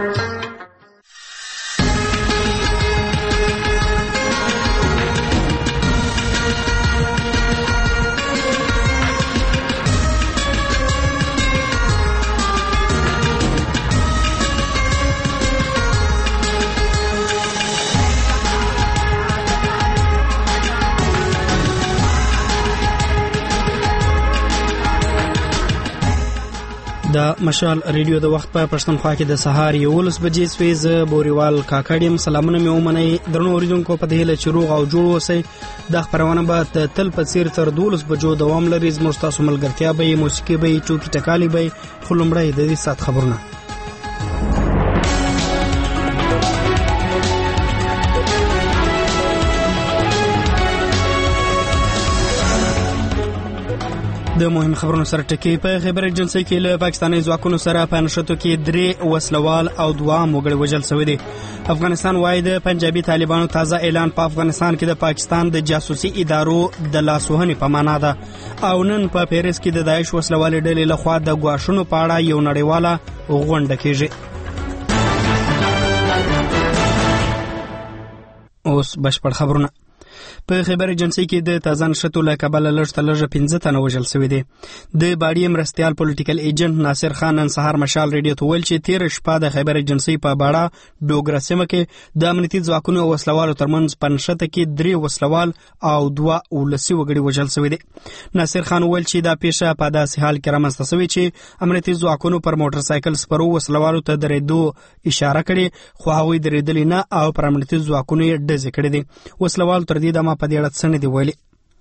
د مشال ریډیو د وخت په پښتونخوا کې د سهار 11 بجې سوي ز بوريوال کاکړیم سلامونه مې ومنئ درنو اوریدونکو په دې له چروغ او جوړ اوسئ د خبرونه به تل په څیر تر 12 بجو دوام لري زموږ تاسو ملګرتیا به موسیقي به ټوکی ټکالي به خلمړی د دې سات خبرونه د مهم خبرونو سره ټکی په خیبر ایجنسی کې له پاکستاني ځواکونو سره په نشټو کې 3 وسلوال او 2 وګړي وژل شوي دي. افغانستان وايي د پنجابي طالبانو تازه اعلان په افغانستان کې د پاکستان د جاسوسي ادارو د لاسوهنې په معنا ده او نن په پیریس کې د داعش وسلوال ډلې لخوا د ګواښونو په اړه یو نړیواله غونډه کیږي. اوس بشپړ خبرونه په خیبر ایجنسی کې د تازه نشټو له کبله لږ 15 تنه وژل شوي دي. د باډي مرستيال پولیټیکل ایجنټ ناصر خان نن سهار مشال ریډیو ته ویل چې 13 شپه د خیبر ایجنسی په باډا ډوګرا سیمه کې د امنیتي ځواکونو او وسلوالو ترمنځ په نشټه کې 3 وسلوال او 2 ولسي وګړي وژل شوي دي. ناصر خان ویل چې دا پیښه په داسې حال کې رامنځته شوې چې امنیتي ځواکونو پر موټر سایکل سپرو وسلوالو ته درېدو اشاره کړې خو هغوی درېدلې نه او پر امنیتي ځواکونو یې ډزې کړې دي. وسلوال تر دې دمه په دې اړه څه نه دی ویلي.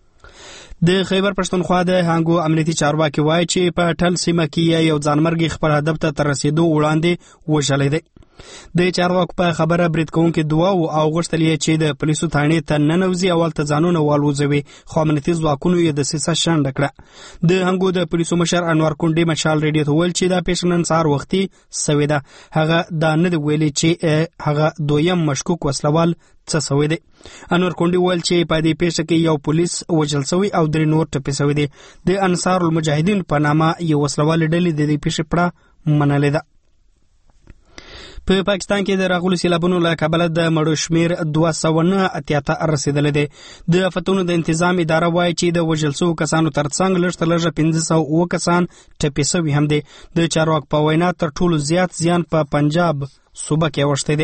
د خیبر پښتونخوا د هانګو امنیتي چارواکي وایي چې په ټل سیمه کې یو ځانمرګي خپل هدف ته تر رسیدو وړاندې وژلی دی. د چارواکو په خبره برید کوونکي 2 او غوښتل یې چې د پولیسو تانې ته ننوځي اول ته ځانونه والوځوي خو امنیتي ځواکونو یې دسیسه شنډه کړه. د هانګو د پولیسو مشر انور کونډي مشال ریډیو ته ویل چې دا پیښه نن سهار وختي سوې ده. هغه دا نه دی ویلي چې هغه دویم مشکوک وسلوال څه سوی دی. انور کونډي ویل چې په دې پیښه کې یو پولیس وژل شوی او 3 نور ټپي شوي دي. د انصار المجاهدین په نامه یو وسلوال ډلې د دې پیښې پړه منلې ده. په پاکستان کې د راغلو سیلابونو له کبله د مړو شمیر 209 ته رسیدلی دی. د آفتونو د تنظیم اداره وایي چې د وژل شوو کسانو ترڅنګ لږ 1500 کسان ټپي شوي هم دي. د چارواکو په وینا تر ټولو زیات زیان په پنجاب صوبه کې اوښتی دی.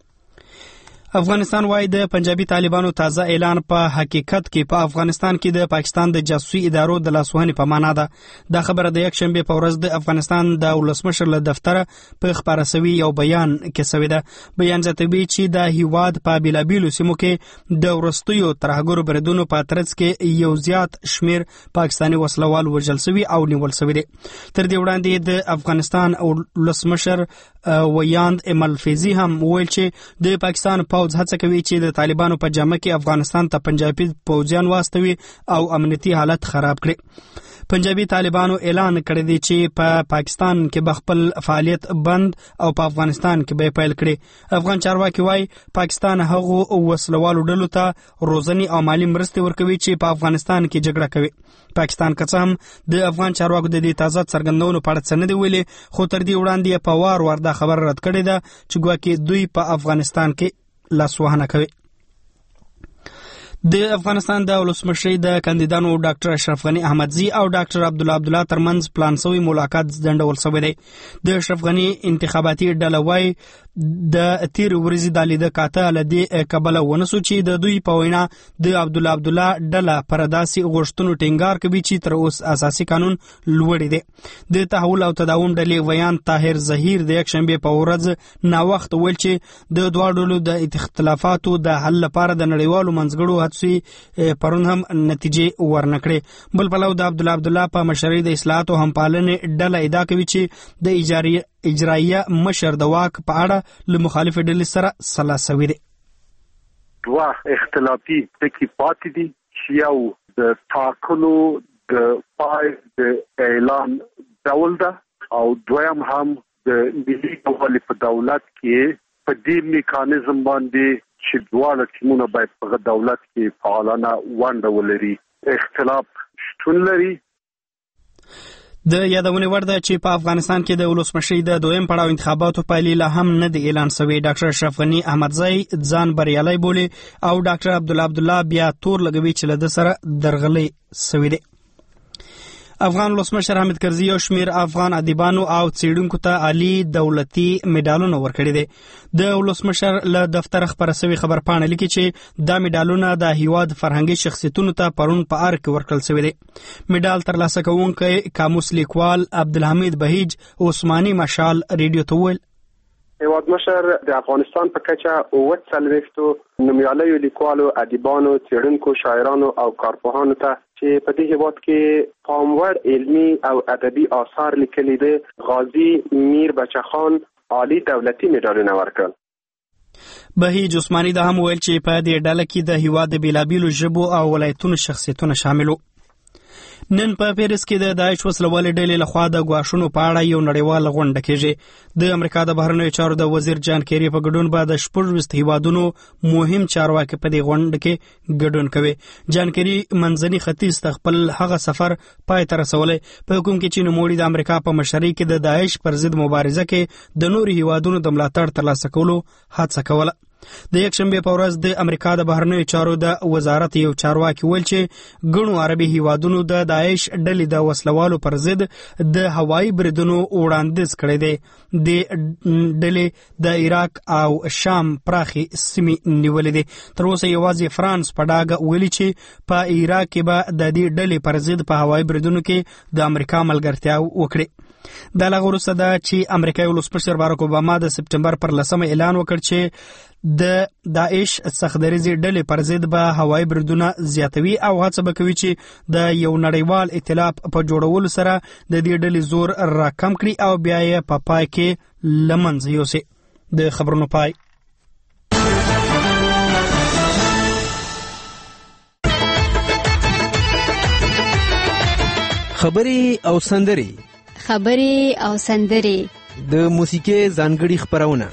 افغانستان وايي د پنجابي طالبانو تازه اعلان په حقیقت کې په افغانستان کې د پاکستان د جاسوسي ادارو د لاسوهنې په معنا ده. دا خبره د یک شنبه په ورځ د افغانستان د ولسمشر له دفتره په خبره سوي یو بیان کې سوي ده. بیان زیاتوي چې د هیواد په بیلابیلو سیمو کې د ورستیو ترهګرو بریدونو په ترڅ کې یو زیات شمیر پاکستاني وسلوال وژل شوي او نیول شوي دي. تر دې وړاندې د افغانستان ولسمشر ویاند املفیزي هم ویل چې د پاکستان پوځ هڅه کوي چې د طالبانو په جامه کې افغانستان ته پنجابي پوځیان واستوي او امنیتي حالت خراب کړي. پنجابي طالبانو اعلان کړی دی چې په پاکستان کې به خپل فعالیت بند او په افغانستان کې به پیل کړي. افغان چارواکي وایي پاکستان هغو وسلوالو ډلو ته روزنی او مالی مرستې ورکوي چې په افغانستان کې جګړه کوي. پاکستان که څه هم د افغان چارواکو د دې تازه څرګندونو په اړه څه نه دی ویلي خو تر دې وړاندې په وار دا خبر رد کړې ده چې ګواکې دوی په افغانستان کې لاسوهنه کوي. د افغانستان د ولسمشرۍ د کاندیدانو ډاکټر اشرف غنی احمدزي او ډاکټر عبدالله ترمنځ پلان شوی ملاقات ځنډول شوی دی. د اشرف غنی انتخاباتي ډله وايي د تیر ورځې د لیده کاته له دې کبله ونسو چې د دوی په وینا د عبدالله ډله پر داسې غوښتنو ټینګار کوي چې تر اوس اساسي قانون لوړی دی. د تحول او تداوم ډلې ویان طاهر ظهیر د یک شنبه په ورځ نا وخت ویل چې د دوه ډلو د اختلافاتو د حل لپاره د نړیوالو منځګړو هڅې پرون هم نتیجې ورنکړې. بل پلو د عبدالله په مشرۍ د اصلاحات او همپالنې ډله ادعا کوي چې د اجرائیه مشر د واک په اړه له مخالف ډلې سره سلا شوی دی. دوه اختلافي ټکي پاتې دي چې یو د ټاکنو د پای د اعلان ډول ده او دویم هم د ملي یووالي په دولت کې په دې میکانیزم باندې چې دواړه ټیمونه باید په دولت کې فعالانه ونډه ولري. اختلاف شتون لري. د یادونې وړ ده چې په افغانستان کې د ولسمشرۍ د دویم پړاو انتخاباتو پایلې لا هم نه د اعلان شوې. ډاکټر اشرف غني احمدزی ځان بریالي بولي او ډاکټر عبدالله بیا تور لګوي چې له ده سره درغلي شوې ده. افغان ولسمشر حامد کرزي او شمیر افغان ادیبانو او څېړونکو ته عالی دولتي میډالونه ورکړي دي. د ولسمشر له دفتر خبره شوی خبرپاڼه لیکي چې دا میډالونه د هیواد فرهنګي شخصیتونو ته پرون په ار کې ورکړل شوی دي. میډال ترلاسه کوونکی قاموس لیکوال عبدالحمید بهیج عثماني مشال ریډیو ته وویل هیواد مشر د افغانستان په کچه 40 نومیالیو لیکوالو، ادیبانو، څېړونکو، شاعرانو او کارپوهانو ته چې په دې هیواد کې پاموړ علمي او ادبي آثار لیکلي دي غازی میر بچخان عالی دولتي میډالونه ورکړل. بهیج عثماني دا هم ویل چې په دې ډله کې د هیواد د بیلابیلو ژبو او ولایتونو شخصیتونه شامل وو. نن په پیرس کې د داعش وسلوالې ډلې لخوا د ګواښونو په اړه یو نړیوال غونډه کېږي. د امریکا د بهرنیو چارو د وزیر جان کیری په ګډون به د 14 هیوادونو مهم چارواکي په دې غونډه کې ګډون کوي. جان کیری منځني ختیځ ته خپل هغه سفر پای ته رسولی په کوم کې چې نوموړي د امریکا په مشرۍ کې د داعش پر ضد مبارزه کې د نورو هیوادونو د ملاتړ ترلاسه کولو هڅه کوله. د یکشنبه په ورځ د امریکا د بهرنیو چارو د وزارت یو چارواکي ویل چې ګڼو عربي هیوادونو د داعش ډلې د وسلوالو پر ضد د هوایي بریدونو وړاندیز کړی دی. د ډلې د عراق او شام پراخي سیمې نیولې دي. تر اوسه یوازې فرانس په ډاګه ویلي چې په عراق کې به د دې ډلې پر ضد په هوایي بریدونو کې د امریکا ملګرتیا وکړي. دا لا وروسته ده چې امریکایي ولسمشر باراک اوباما د سپټمبر پر 10 اعلان وکړ چې د داعش څخدریزي ډلې پر ضد به هوایي بریدونه زیاتوي او هڅه به کوي چې د یو نړیوال ائتلاف په جوړولو سره د دې ډلې زور راکم کړي او بیا یې په پای کې له منځه یوسي. د خبرونو پای. خبرې او سندرې د موسیقي ځانګړي خبرونه،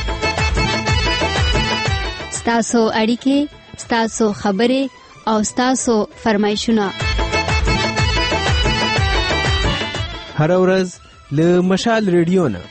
ستاسو اړیکې، ستاسو خبرې او ستاسو فرمایشونه هر ورځ له مشال ریډیو نه.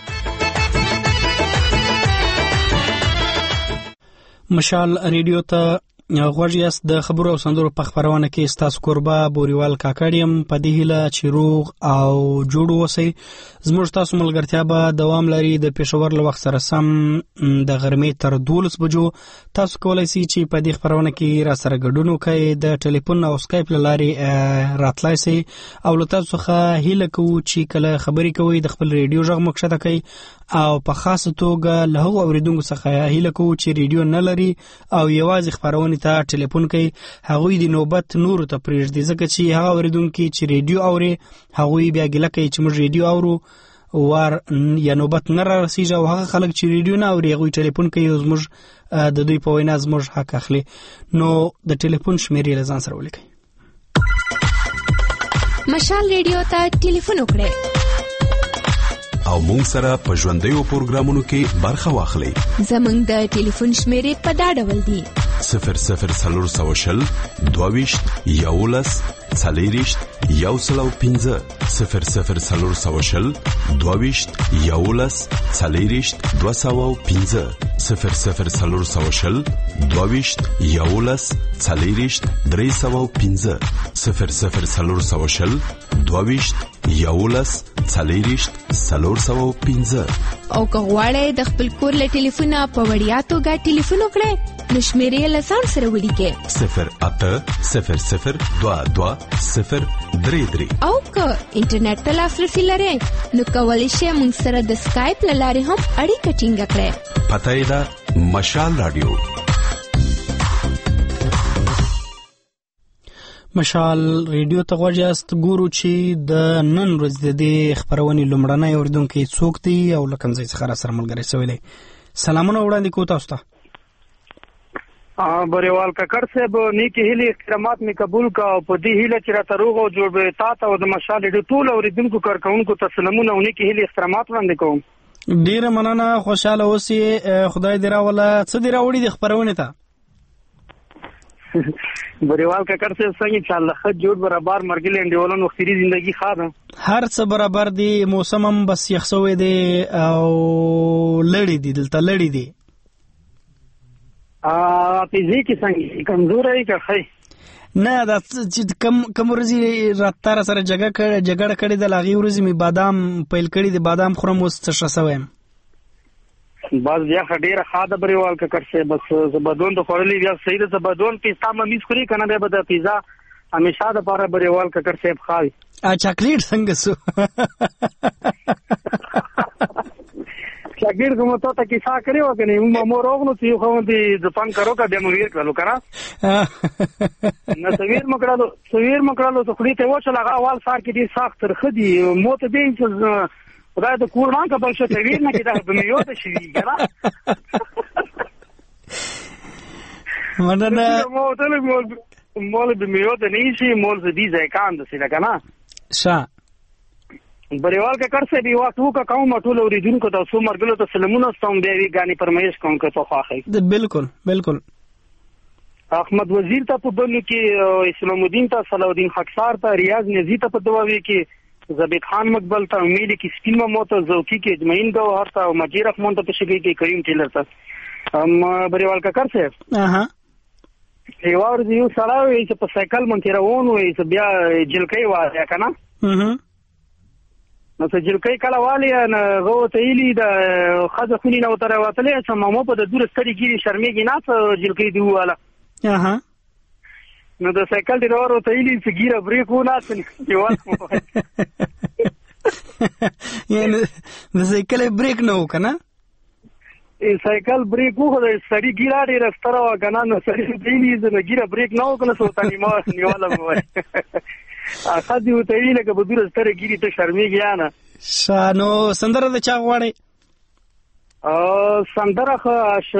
مشال ریډیو ته غوږ یاست. د خبرو او سندرو په خبرونه کې ستاسو کوربه بوریوال کاکړیم په دې هیله چې روغ او جوړ اوسئ. زموږ تاسو ملګرتیا به دوام لري. د پېښور له وخت سره سم د غرمې تر 12 بجو تاسو کولای شئ چې په دې خبرونه کې را سره ګډون وکړئ. د ټلیفون او سکایپ له لارې راتلای شئ او له تاسو څخه هیله کوو چې کله خبرې کوئ د خپل ریډیو غږ مو کښته کړئ او په خاصه توګه له هغو اوریدونکو څخه هیله کوو چې ریډیو نه لري او یوازې خبرونه ته ټلیفون کوي. هغوی د نوبت نورو ته پرېږدي ځکه چې هغه اوریدونکي چې ریډیو اوري هغوی بیا ګیله کوي چې موږ ریډیو اورو وار یا نوبت نه را رسیږي او هغه خلک چې ریډیو نه اوري هغوی ټلیفون کوي او زموږ د دوی په وینا زموږ حق اخلي. نو د ټلیفون شمیرې له ځان سره ولیکئ. مشال ریډیو ته ټلیفون وکړئ او مونږ سره په ژوندیو پروګرامونو کې برخه واخلئ. زمونږ د ټلیفون شمیرې په دا ډول دي: 0040 22 11 40 105 0040 22 11 40 205 0040 22 11 40 305 0040 22 11 40 305. او که غواړئ د خپل کور له ټلیفونه په وړیا توګه ټلیفون وکړئ نو شمیرې له ځان سره ولیکئ 0800 22 033. او که انټرنیټ ته لاسرسي لرئ نو کولی شئ موږ سره د سکایپ له لارې هم اړیکه ټینګه کړئ. پته یې ده مشال رادیو. مشال ریډیو ته غوږ یاست. ګورو چې د نن ورځ د دې خبرونې لومړنی اوریدونکی څوک دی او له کوم ځای څخه را سره ملګری شوی دی. سلامونه وړاندې کوو تاسو ته. بریوال کاکړ صاحب نیکی هیلې احترامات می قبول کا او په دې هیله چې راته روغ او جوړ به تا ته او د مشال ریډیو ټول اوریدونکو کارکونکو ته سلامونه او نیکی هیلې احترامات وړاندې کوم. ډیره مننه، خوشاله اوسئ. خدای دې راوله. څه دې راوړي د خبرونه ته؟ بریوال ککر سے څنګه انشاءالله خد جوړ برابر مرګل انډیولن وختي زندگی خاطر هر څه برابر دی، موسم هم بس یخسوي دی او لړی دی، دلته لړی دی. پیزی کې څنګه کمزور ای که خی نه دا چې کم ورځې راتاره سره جګړه کړې ده، لاغي ورځې می بادام پیل کړی دی، بادام خورم اوس څه شسوم بس بیا ډیره خاده بریوال ککر سے بس زبدون د خورلې بیا صحیح ده، زبدون پیستا ممیز خوري کنه به د پیزا همیشه د پاره بریوال ککر صاحب خای چاکلیټ څنګه سو چاکلیټ کوم ته تا کیسه کړو کنه مو روغنو چې خو دې ځپان کرو کا به مو ویر کړو کنه نو سویر مکړو ته خوري ته و چې لغه اول سار کې دې سخت ترخدي مو ته دې خدای د کورمان کا بل څه ویر نه کیده به میو ته شي کنه مننه مول به میو ته نه شي مول دې ځای کاند سي کنه شا بریوال کا کرسه دی واتو کا قوم ټول اوریدونکو ته سو مرګلو ته سلامونه ستوم دی غاني پرمیش کوم که تو خاخی بالکل احمد وزیر ته په بنو کې اسلام الدین ته صلاح الدین خاکسار ته ریاض نزی ته په دواوی کې زبید خان مقبل ته امید کې سپین مو ته زوکی کې اجمعین گوهر ته مجید رحمان ته پښګي کې کریم ټیلر ته بریوال کا کرسه یو ورځ یو سړی چې په سایکل مونږ روان وې چې بیا جلکې واره کنه نو چې جلکې کله والی نه غوته ایلی د خزه خونی نو تر وتلې چې مامو په د دور ستړي ګيري شرمېږي نه ته جلکې دی واله نو د سایکل دی ورته ایلی چې ګیره بریک و نه دیوال یعنی د سایکل بریک نه وکنه سایکل بریک وو د سړی ګیره ډېر ستره وکنه نو سړی دی د ګیره بریک نه وکنه سوتانی ما نیواله وای اخدي وته ویله که بدور ستره ګيري ته شرمېږي نه شانو سندره د چا غواړي سندره خو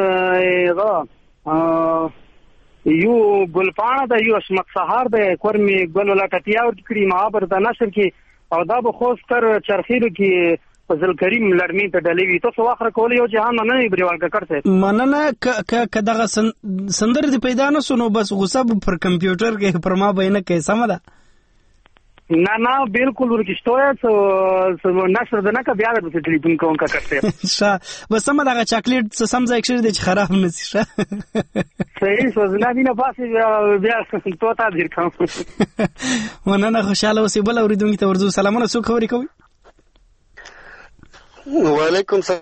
یو ګلپاڼه د یو اسمت سهار د کورمي ګل ولا کټیا ور کړی مهابر د نشر کې او دا به خوستر چرخیرو کې فضل کریم لړمی ته ډلوي ته واخره کول یو جهان نه بریوال کا کرته مننه ک دغه سندره دی پیدا نه سونو بس غصه پر کمپیوټر کې پر ما بینه کې سم ده نه بالکل ورکشتویا سو نشر د نه کا بیا د ټلیفون کوم کا کرته شا بس سم دغه چاکلیټ سم ځای کې دي چې خراب نه شي صحیح سوزنا دینه پاسه بیا توتا دیر کوم مننه خوشاله اوسې بل اوریدونکو ته ورزو سلامونه سو خبرې کوي وعلیکم سلام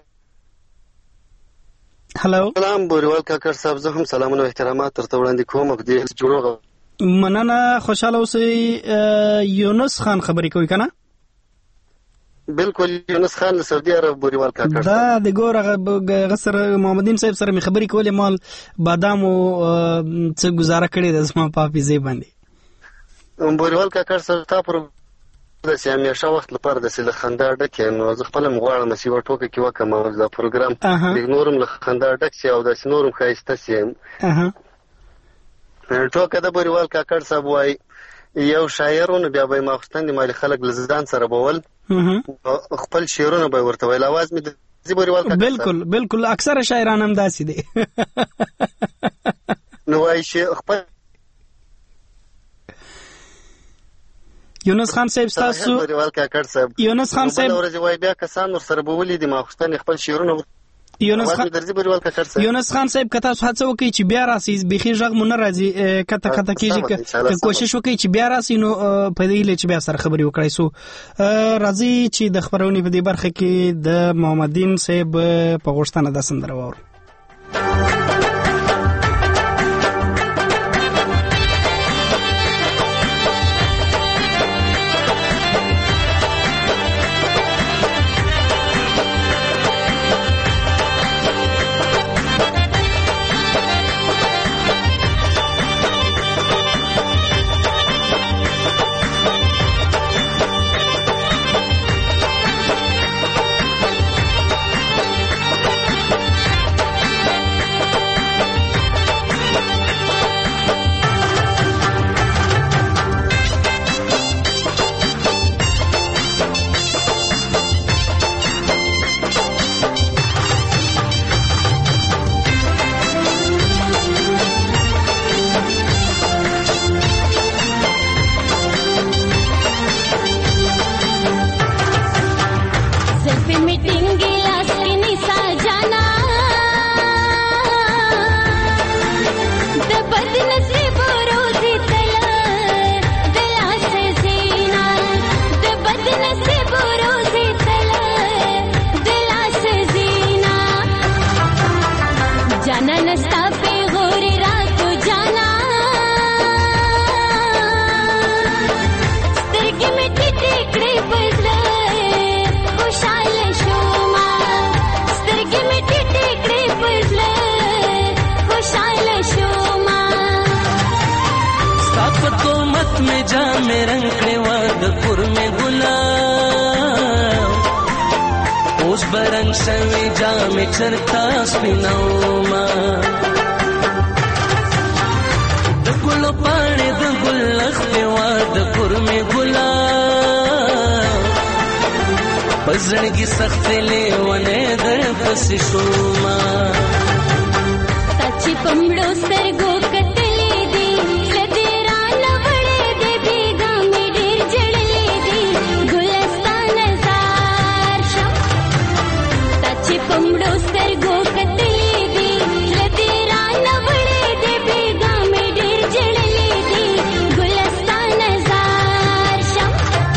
هلو سلام بوریوال کاکر صاحب زه هم سلامونه او احترامات درته وړاندې کوم په دې جوړه مننه خوشاله اوسئ یونس خان خبرې کوي کنه بالکل یونس خان سعودي عرب بوریوال کاکر دا د ګوره غسر محمدین صاحب سره می خبرې کولې مال بادام او څه گزاره کړې د اسما پاپي زی باندې بوریوال کاکر صاحب تاسو د همیشه وخت لپاره د سله خندا ډکه نو زه خپل مغواړم چې یو ټوکه کې وکم دا پروګرام د نورم له خندا ډک شي او د نورم خایسته شي ټوکه د بوریوال کاکر صاحب وای یو شاعرونه بیا به ماخستان د مال خلک لزدان سره بول خپل شعرونه به ورته ویل आवाज می د بوریوال کاکر بالکل اکثر شاعران هم داسې دي نو وای شي خپل یونس خان صاحب تاسو بوریوال کاکر صاحب یونس خان صاحب ورځ وای بیا کسان ور سره بولې د ماخستان خپل شعرونه یونس خان صاحب کته هڅه وکړي چې بیا راسي بيخي ژغ مون راځي کته کیږي که کوشش وکړي چې بیا راسي نو په دې لچ بیا سره خبري وکړي سو راځي چې د خبرونې په دې برخه کې د محمدین صاحب په غوښتنه د سندره وور مې رنگ کړې و د کور مې ګلاب اوس برنګ شوي جامې چرته سپینوما د ګلو پاڼې د ګل لښتې و د کور مې ګلاب په زړګي سختې لیونې در پسې شوما تا چې په مړو سترګو کتلې دي زړه دې رانه وړې دی بېګا مې ډېر ژړلې دي ګلستان زار شم تا چې په مړو سترګو کتلې دي زړه دې رانه وړې دی بېګا مې ډېر ژړلې دي ګلستان زار شم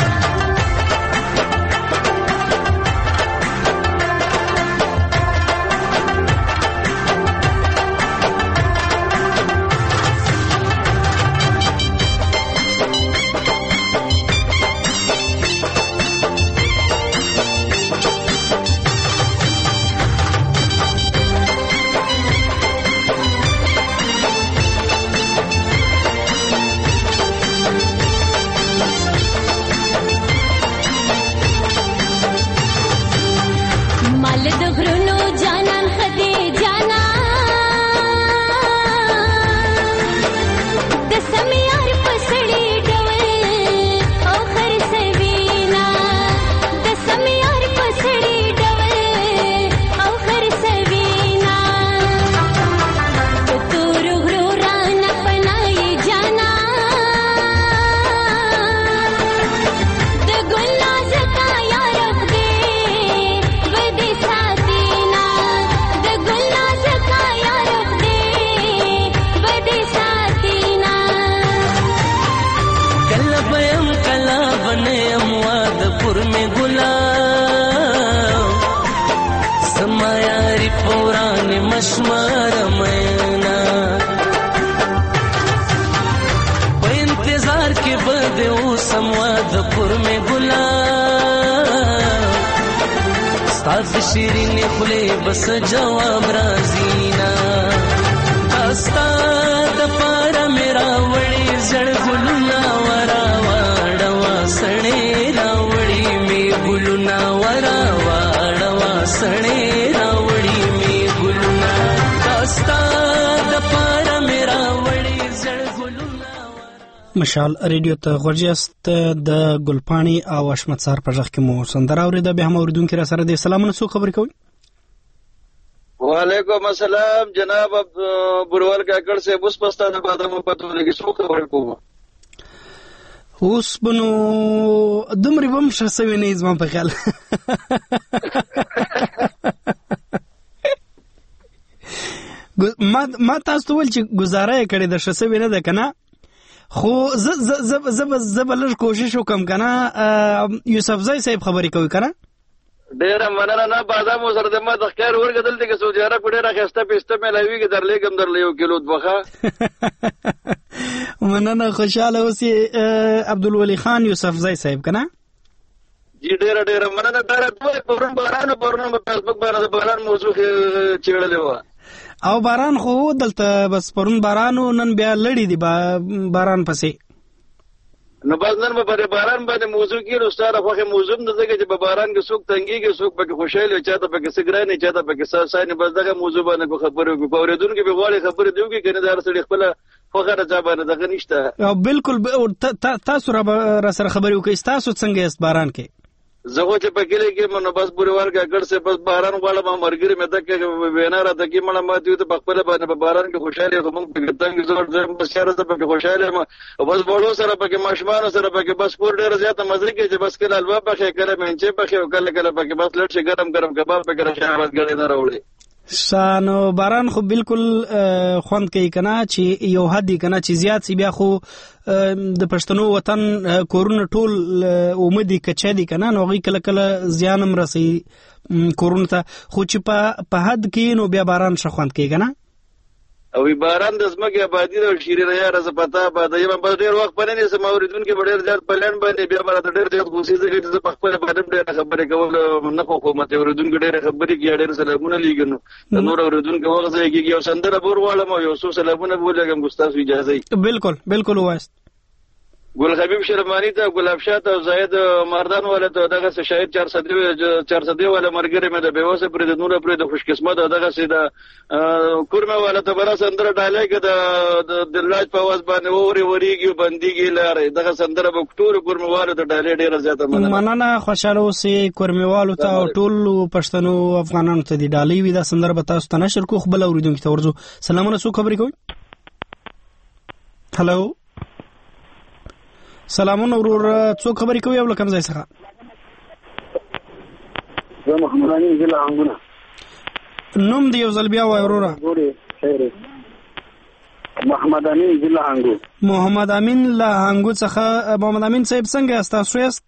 مال د غرونو جانان خدي جانان د سمیار پسړي ډول او خرسوینا د سمیار پسړي ډول او خرسوینا تور غرو رانه پنای جانان د ګل زکا یارب دې بدې ساتینا د ګل زکا یارب دې بدې ساتینا کله بیم کله بنیم واد پر میں گلاب سما یاری پوران مشمار مینا په انتظار کې بد او سمواد پر میں گلاب ستاد شیرین خله بس جواب رازینا استاد پار میرا وړي زړ ګلونا ورا واړوا سړې راوړي می ګلونا ورا واړوا سړې راوړي می ګلونا استاد پار میرا وړي زړ ګلونا مشال ریډیو ته غوړجست د ګلپاڼي او اشمت سار په ځخ کې مو سندره اورېده به هم اوریدونکو را سره د سلامونه سو خبرې کوي وعلیکم السلام جناب بروال کاکړ سے بس پستا د بادامو پتو لګي سو خبر کوم اوس بنو دمرې بم شسوي نه زما په خیال ما تاسو ول چې گزاره کړې د شسوي نه ده کنه خو زب لږ کوشش وکم کنه یوسف زای صاحب خبرې کوي کنه ډیره مننه نه بادام سره د ما د خیر ورګدل دي چې سعودي عرب ډیره خسته پېسته ملوي کې درلېګم درلې یو کیلو دوخه مننه خوشاله اوسې عبدالولي خان یوسف زای صاحب کنه جی ډیره مننه دا دوه پرون باران په فیسبوک باندې باران موضوع چیړلې و او باران خو دلته بس پرون بارانو نن بیا لړی دی باران پسې نو باز نن په باران باندې موضوع کې استاد خوخه موضوع نه ځکه چې په باران کې څوک تنګيږي څوک پکې خوشاله چاته پکې سګرانه چاته پکې ساسانه بس دغه موضوع باندې خبرې کوي په اوریدونکو به غواړي خبرې دیوږي کنه دار سړي خپل فخر ځابانه دغه نشته او بالکل تاسو را سره خبرې وکړئ تاسو څنګه است باران کې زه چې په کلی کې منو بس بوریوال کا ګړ سے بس باران غواړم مرګري مې تک وینا را تکي مړه ماتي ته په خپل باندې په باران کې خوشاله کوم په ګټنګ زور بس شهر ته په خوشاله ما بس بولو سره په ماشمان سره په بس پور ډېر زیاته مزه کې چې بس کله الوا په کله منچه په کله کله په بس لټ شي ګرم کباب په ګره شهرت غړي نه راوړي سانو باران خو بالکل خوند کوي کنه چې یو حد کنه چې زیات سی بیا خو د پښتنو وطن کورونه ټول اومدي کچا دي کنه نو غي کله کله زیانم رسي کورونه ته خو چې په حد کې نو بیا باران شخوند کوي کنه او باران د زمکه آبادی د شیرینه یا رز پتا باندې یم په ډیر وخت پنه سم اوریدون کې ډیر زیات پلان باندې بیا باندې ډیر زیات خوشي زګی چې په خپل باندې ډیر خبرې کول نه حکومت اوریدون کې ډیر خبرې کې ډیر سلامونه لیګنو نور اوریدون کې وغه ځای کې یو سندره بور واړم یو څو سلامونه بولګم ګستاسو اجازه بالکل وایست ګل حبیب شرمانی ته ګلاب شاه ته زاید مردان ولا ته دغه شاهد 400 ولا مرګره مې د بیوسه پر د نور پر د خوش قسمت دغه سیده کورمه ولا ته برا سندره ډالای کې د دلاج په واز باندې وریږي بنديږي لاره دغه سندره په ټول کورمه والو ته ډالای ډیره زیاته مننه خوشاله اوسې کورمه والو ته ټول پښتنو افغانانو ته دی ډالۍ وي دا سندره به تاسو ته نشر کو خپل اوریدونکو ته ورزو سلامونه سو خبرې کوي هالو سلامونه ورور څوک خبرې کوي او لکم ځای څخه زه محمد امین ضلع هنګونه نوم دی یو ځل بیا وای وروره محمد امین ضلع هنګو محمد امین له هنګو څخه محمد امین صاحب څنګه یاست تاسو یاست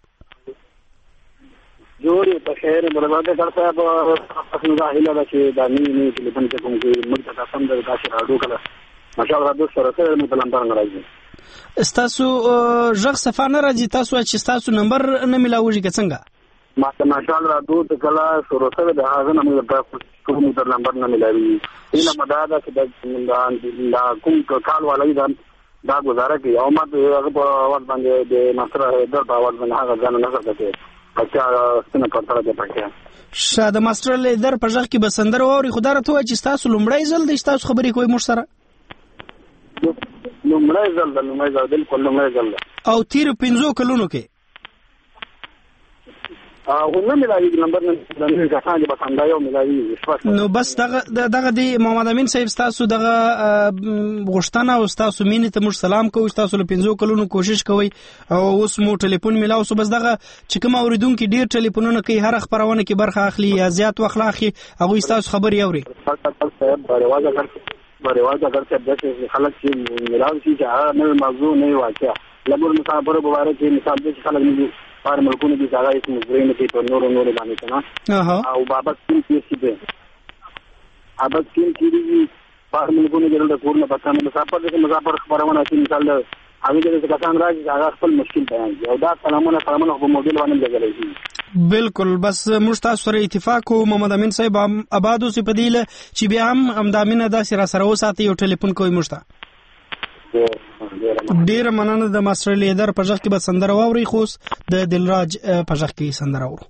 جوړې په خیر برابر کار صاحب تاسو دا هیله ده چې دا نه ټلیفون ته کوم کې موږ ته تاسو د تاسو راډیو کله ماشاءالله د سره سره موږ لندن راځي استاسو ژغ صفه نه راځي تاسو چې استاسو نمبر نه ملاويږي څنګه ماشاءالله راډیو ته کله سره سره د هغه نه موږ کوم نمبر نه ملاوي ایله مداده چې دا کوم کال والي دا گزاره کوي او ما هغه په وخت باندې د نصر در په وخت باندې هغه ځان نه کوي اچھا څنګه پاتره ده پکې شاده ماستر لیدر په ځخ کې بسندر اوري خدای راته چې تاسو لومړی ځل د تاسو خبرې کوي مر سره لومړی ځل بالکل لومړی ځل او تیر 15 کلونو کې نو ملایي نمبر نه ځکه بسنده یو ملایي نو بس دغه دی محمد امین صاحب تاسو دغه غشتنه او تاسو مینه ته مر سلام کوو تاسو له 15 کلونو کوشش کوي او اوس مو ټلیفون ملاو سو بس دغه چې کوم اوریدونکو ډیر ټلیفونونه کوي هر خبرونه کې برخه اخلي یا زیات وخت اخلي هغه تاسو خبري اوري برواز اگر چې د خلک چې ملاو شي چې نه موضوع نه واقع لګور مسافر مبارک مثال دې خلک نه بار ملکونه دي ځای چې مزرین کې په نور باندې کنه او بابا سیم کې شي ده ابد سیم کې دي بار ملکونه د کور نه پاتانه مسافر خبرونه شي مثال هغه دې کسان راځي هغه خپل مشکل بیان دي او دا سلامونه په موبایل باندې لګلې شي بالکل بس موږ تاسو سره اتفاق کوو محمد امین صاحب آبادو سي پدیله چې بیا هم امدامینه د سره وساتي یو ټلیفون کوي موږ ته ډیر مننه د ماستر لیدر په ځخ کې به سندره واوري خوس د دلراج په ځخ کې سندره اورو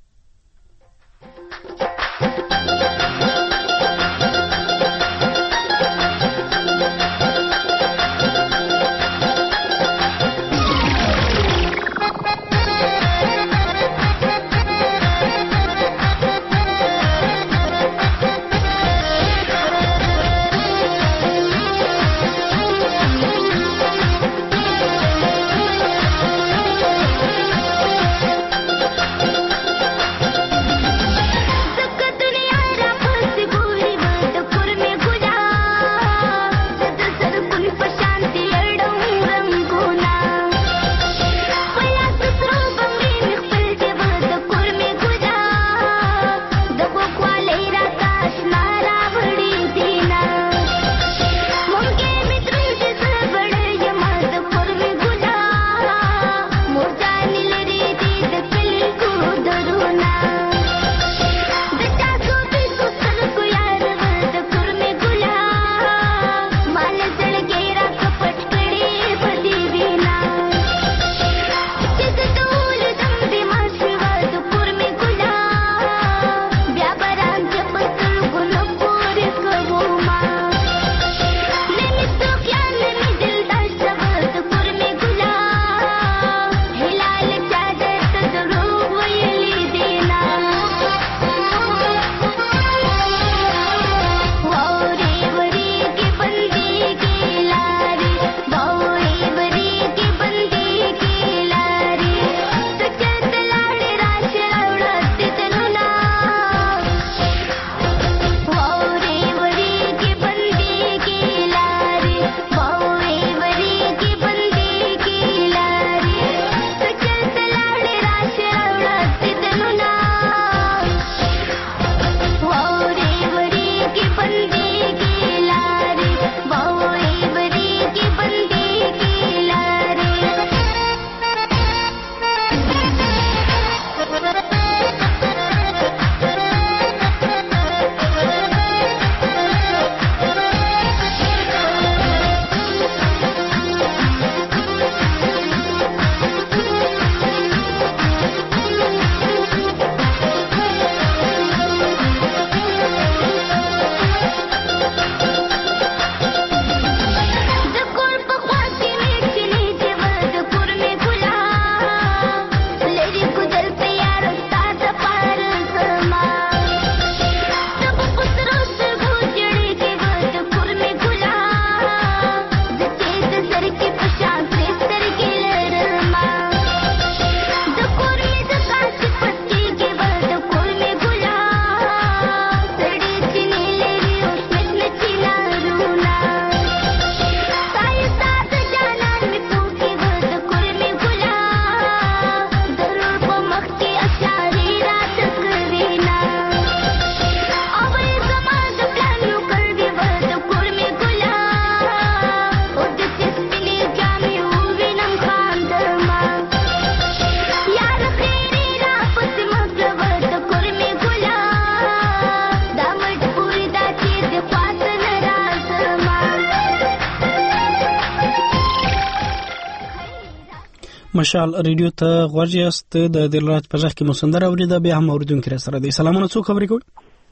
مشال ریډیو ته غوږ یاست. د دلرات په ځخ کې مو سندره اوریده، بیا هم اوریدونکو را سره دی. سلامونه، څوک خبرې کوي؟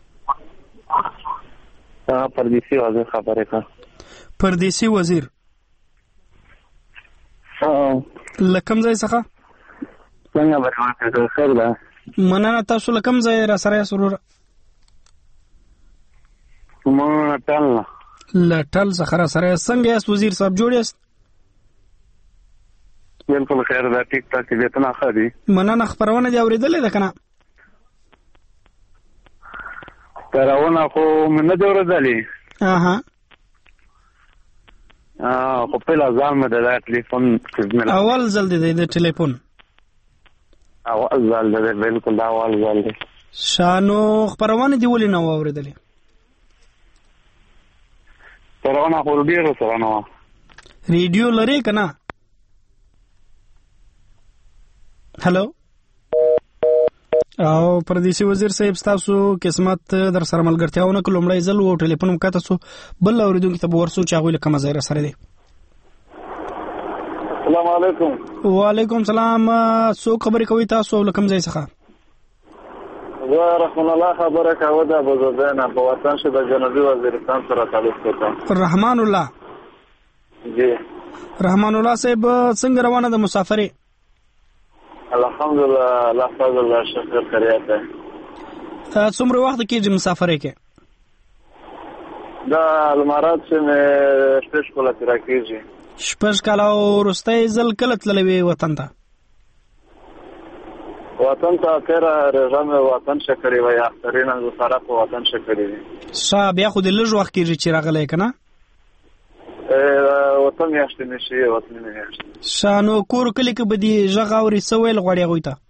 پردیسی وزیر خبرې کوم. پردیسی وزیر لکم ځای څخه څنګه برابر خیر ده؟ مننه. تاسو لکم ځای را سره سرور؟ ما ټل لټل څخه را سره. څنګه یاست وزیر صاحب، جوړ یاست؟ بالکل خیر ده، ټیک ټاک دې ته نه خدي. مننه. خبرونه دې اوریدلې ده کنه؟ خبرونه خو من نه اوریدلې. اها خو په لازم مې د ټلیفون خدمت اول ځل دی د ټلیفون اول ځل دی، بالکل دا اول ځل دی. شانو خبرونه دی ولې نه اوریدلې؟ خبرونه خو ډیرو سره نه. ریډیو لري کنه؟ هلو او پردیسی وزیر صاحب، تاسو قسمت در سره ملګرتیاونه کولمړی ځل وو ټلیفون مکاته سو بل اوریدونکو ته ورسو چې هغه لکه مزه سره دی. السلام علیکم. وعلیکم سلام. څوک خبرې کوي تاسو لکم ځای څخه؟ زه رحمان الله خبره کوم د ابوظبی په وطن شه د جنوبي وزیرستان سره تعلق کوم. رحمان الله جی رحمان الله صاحب څنګه روانه د مسافرې؟ الحمدلله الله فضل الله شکر خیریت ده. څومره وخت کېږي مسافرې کې؟ دا الامارات چې مې شپږ کاله تېره کېږي. شپږ کاله. او وروستی ځل کله تللی وې وطن ته؟ وطن ته تېره روژه مې وطن شه کړې وه، اخترین هم ساره په وطن شه کړې وي. ښه، بیا خو د لږ وخت کېږي چې راغلی که نه؟ وطن میاشتې مې شي، وطن میاشتې. ښه، نو کور کلي کې به دې غږ اورې څه ویل غواړې هغوی ته؟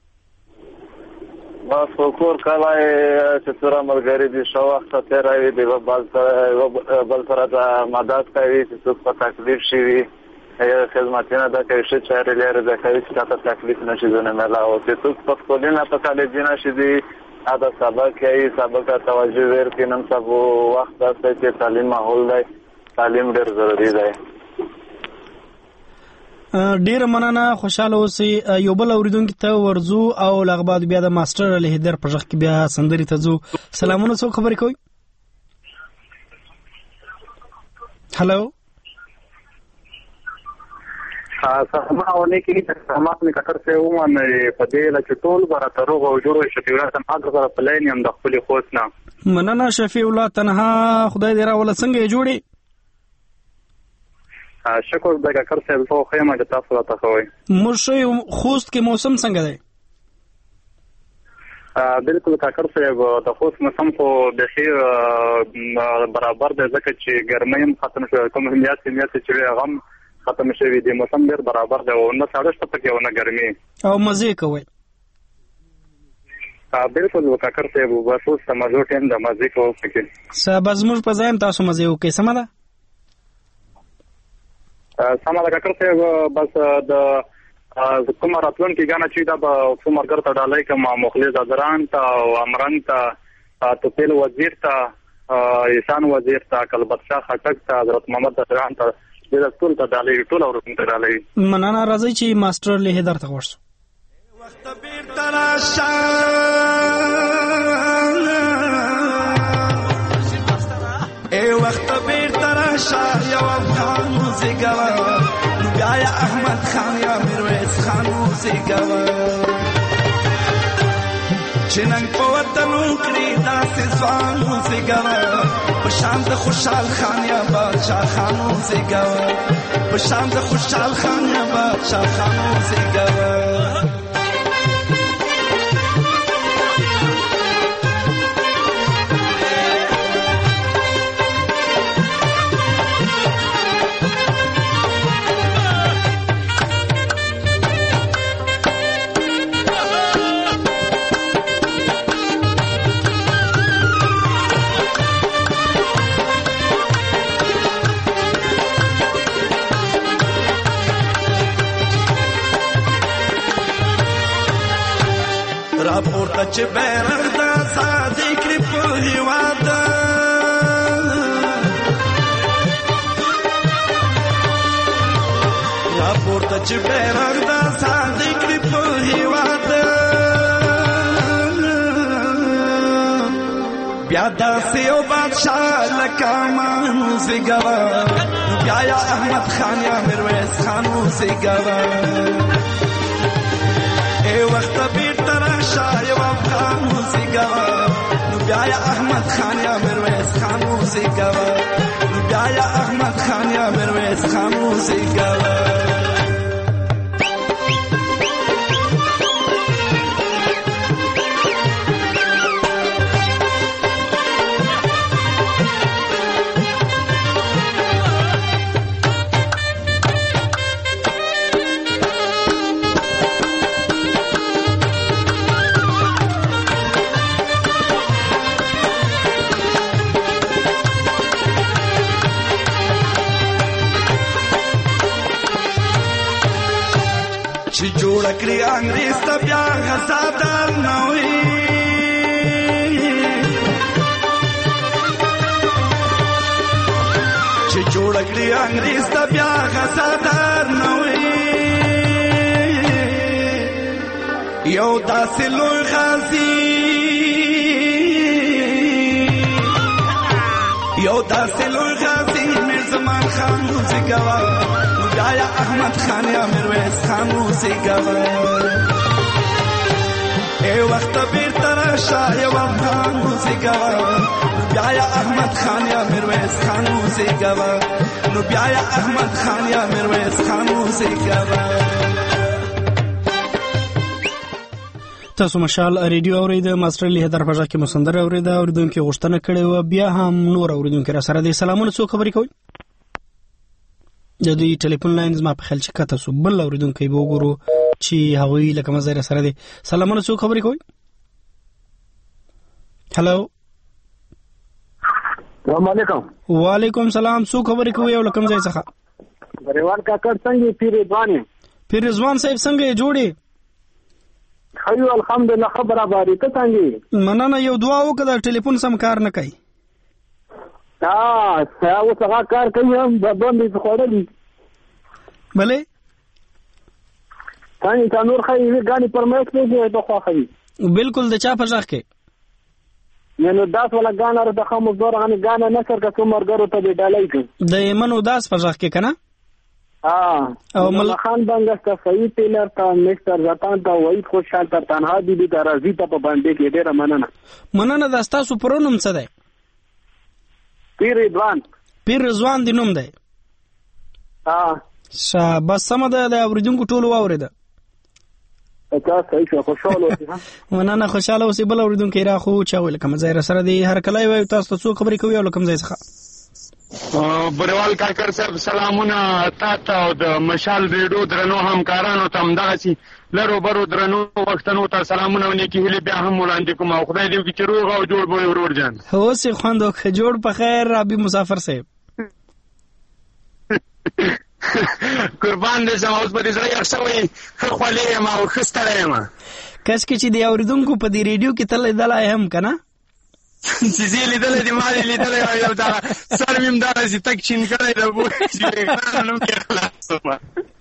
بس په کور کلی چې څومره ملګري دي ښه وخته تېروي، د یوه بل سره د مدد کوي چې څوک په تکلیف شي وي، خدمتونه ده کوي، ښه چارې لارې ده کوي چې چاته تکلیف نه شي ځنې میلاو، چې څوک په خپلې نه په کالجي نه شي دي دا سبق کوي، سبق ته توجه ورکړي. نن سبا وخت داسې چې تعلیم ماحول دی، تعلیم ډېر ضروري دی. ډېره مننه، خوشحاله اوسئ. یو بل اورېدونکي ته ورځو او له هغه بعد بیا د ماسټر الهدر په غږ کې بیا سندرې ته ځو. سلامونه، څوک خبرې کوئ؟ هلو سلام علیکم. سلامات می کتر سے ومن پدې لکه ټول برته روغ او جوړ شفیع الله تنها سره پلاین هم د خپل خوښ نه. مننه شفیع الله تنها، خدای دې راوله. څنګه یې جوړې؟ شکر د ککر صاحب خو خیمه د تاسو راته خوي. مرشي خوست کې موسم څنګه دی؟ بالکل ککر صاحب د خوست موسم خو د خیر برابر دی، ځکه چې ګرمۍ هم ختم شو، کوم میاشتې چې غم ختم شوی دی، موسم ډېر برابر دی او نه ساړه شته پکې او نه ګرمي، او مزه کوي. بالکل ککر صاحب بس اوس مزو ټیم د مزه کوو پکې. بس موږ په ځایم تاسو مزه وکړئ. سمه ده؟ سمه ده ککر صاحب. بس د کوم راتلونکي ګانا چې دا به څومره ګرته ډالۍ کوم مخلص ازران ته او امرنګ ته، توپیل وزیر ته، احسان وزیر ته، کلبت شاه خټک ته، حضرت محمد ازران ته، د ټول ته ډالۍ، ټول اورونو ته ډالۍ. مننه. راځي چې ماسټر لهدر ته ورسو. وخت بیرته راشه ای وخت بیرته راشه یو افغان موزیګوا، نو بیا یا احمد خان یا میرویس خان موزیګوا، چې نن په وطن وکړي داسې ځوان موزیګوا، په شان د خوشحال خان یا بادشاه خان موزیګوا، په شان د خوشحال خان یا بادشاه خان موزیګوا. راپورته چې بیرغ د ازادۍ کړي په هېواد، راپورته چې بیرغ د صادق دی په هیواد بیا داسې یو بادشاه لکه امان وزېږوه نو بیا یا احمد خان یا میرویس خان وزېږوه ای وخته بیرته راشه یو افغان وزېږوه نو بیا یا احمد خان یا میرویس خان وزېږوه نو بیا یا احمد خان یا میرویس خان وزېږوه چې جوړ کړی انګریز ته بیا غزادار نه وي چې جوړ کړی انګریز ته بیا غزادار نه وي یو داسې لوی غازي یو داسې لوی غازي میر زمان خان وزېږوه بیا یا احمد خان یا میرویس خان وزېږوه ای وخته بیرته راشه یو افغان وزېږوه نو بیا یا احمد خان یا میرویس خان وزېږوه نو بیا یا احمد خان یا میرویس خان وزېږوه تاسو مشال ریډیو اورید ماستر لی هدر پژا کې مسندر اورید اوریدونکو غوښتنه کړې و بیا هم نور اوریدونکو را سره د سلامونه څو خبرې کوي د دوی ټلیفون لاینز ما په خیال چې کته سو بل اوریدونکو به وګورو چې هغوی لکه مزه سره دي سلامونه څو خبرې کوي هالو السلام علیکم وعلیکم السلام څو خبرې کوي او لکم ځای څخه غریوان کاکړ څنګه پیر رضوان صاحب څنګه جوړي خیو الحمدلله خبره باري ته څنګه مننه یو دعا وکړه ټلیفون سم کار نه کوي اوس هغه کار کوي هم باندې خوړلې بلې څنګه نور خایي غاني پرمایت کوي ته خو خایي بالکل د چا په ځخ کې نو داس ولا غانا د خمو زور غاني غانا نصر کا څومرګرو ته دی ډالای کوي د یمنو داس په ځخ کې کنه او مل خان بنگس کا صحیح ټیلر تا مستر زتان تا وحید خوشحال تر تنها دی د راضی ته په باندې کې ډیره مننه د تاسو پرونم څه دی پیر رضوان دی نوم دی بس سم ده د اوریدونکو ټولو واورېده مننه خوشاله اوسې بل اوریدونکو را خو چا ویل کوم ځای سره دی هر کله وي تاسو څو خبرې کوي او کوم ځای څخه بریوال کاکر صاحب سلامونه تاسو او د مشال ریډیو درنو همکارانو ته همدغسې لرو برو درنو وختونو ته سلامونه او نیکې هیلې بیا هم وړاندې کوم او خدای دې وکړي چې روغ او جوړ به وي ورور جان اوسې خوند وکړه جوړ په خیر رابي مسافر صاحب قربان دې زما اوس به دې زړه یخ شوی ښه خولې یم او ښه ستړی یم کس کې چې د اورېدونکو په دې ریډیو کې تل لیدلی هم که نه چې زه لیدلی دې ما دې لیدلی یو دغه سر مې هم دغسې تک چین کړی د بوی چې نوم کې خلاص ومه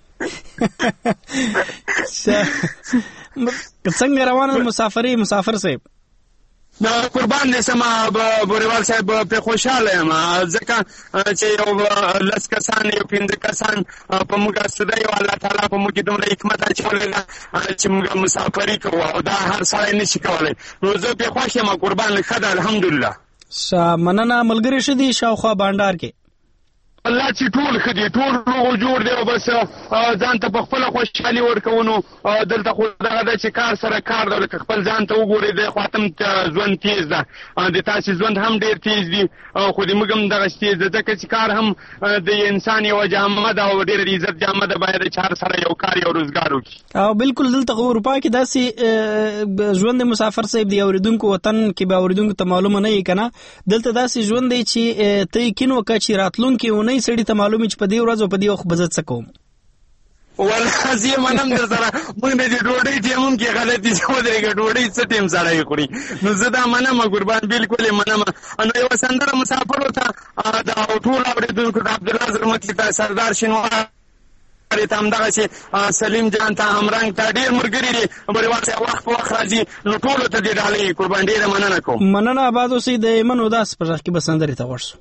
څنګه روانه مسافر صاحب قربان دې سما بوریوال صاحب په خوشاله یم ځکه چې یو لس کسان یو پنځه کسان په موږ استدای او الله تعالی په موږ دومره حکمت اچولی ده چې موږ مسافري کوو او دا هر سړی نشي کولی نو زه پې خوښ یم قربان ښه ده الحمدلله مننه ملګري ښه دي شاوخوا بانډار کې الله چې ټول ښه دي ټول روغ جوړ دی او بس ځان ته په خپله خوشحالي ورکوو نو دلته خو دغه ده چې کار سره کار ده لکه خپل ځان ته وګورئ د خواته ژوند تیز ده د تاسې ژوند هم ډېر تیز دي خو د موږ هم دغسې تیز ده ځکه چې کار هم د انسان یوه جامه ده او ډېره د عزت جامه ده باید چې هر سره یو کار یو روزګار وکړي او بالکل دلته خو اروپا کې داسې ژوند د مسافر صاحب د اورېدونکو وطن کې به اورېدونکو ته معلومه نه وي که نه دلته داسې ژوند دی چې ته یقین وکړه چې راتلونکي اونۍ سړي ته معلومي چې په دې ورځ او په دې وخت به زه څه کوم والله زه منم در سره موږ د ډوډۍ ټیم هم کې غلطي چې ودرېږه ډوډۍ څه ټیم سړی خوري نو زه دا منم قربان بالکل یې منم نو یوه سندره مسافرو ته د ټول اورېدونکو د عبدالله زرمکي ته سردار شینوار لارې ته همدغسې سلیم جان ته همرنګ ته ډېر ملګري دي بریوال صاحب وخت په وخت راځي نو ټولو ته دې ډالۍ قربان ډېره مننه کوم. مننه آباد اوسئ. د ایمن اوداس په غږ کې به سندرې ته غوږ شو.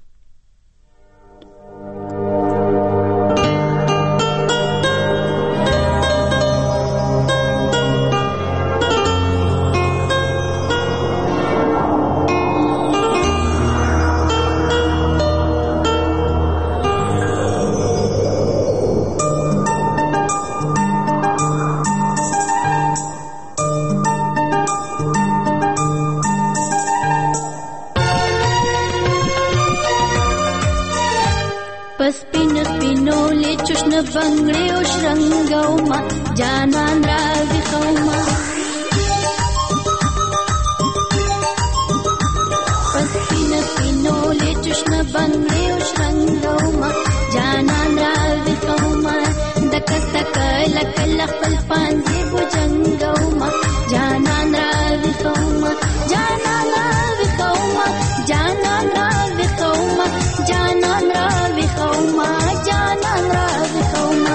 بنگړې او شرنګوما جانان راځي خوما پسپین پینولې چشم بنگړې او شرنګوما جانان راځي خوما دکس تکل کل خپل پانځي بوجنګوما جانان راځي خوما جانان راځي خوما جانان راځي خوما جانان راځي خوما جانان راځي خوما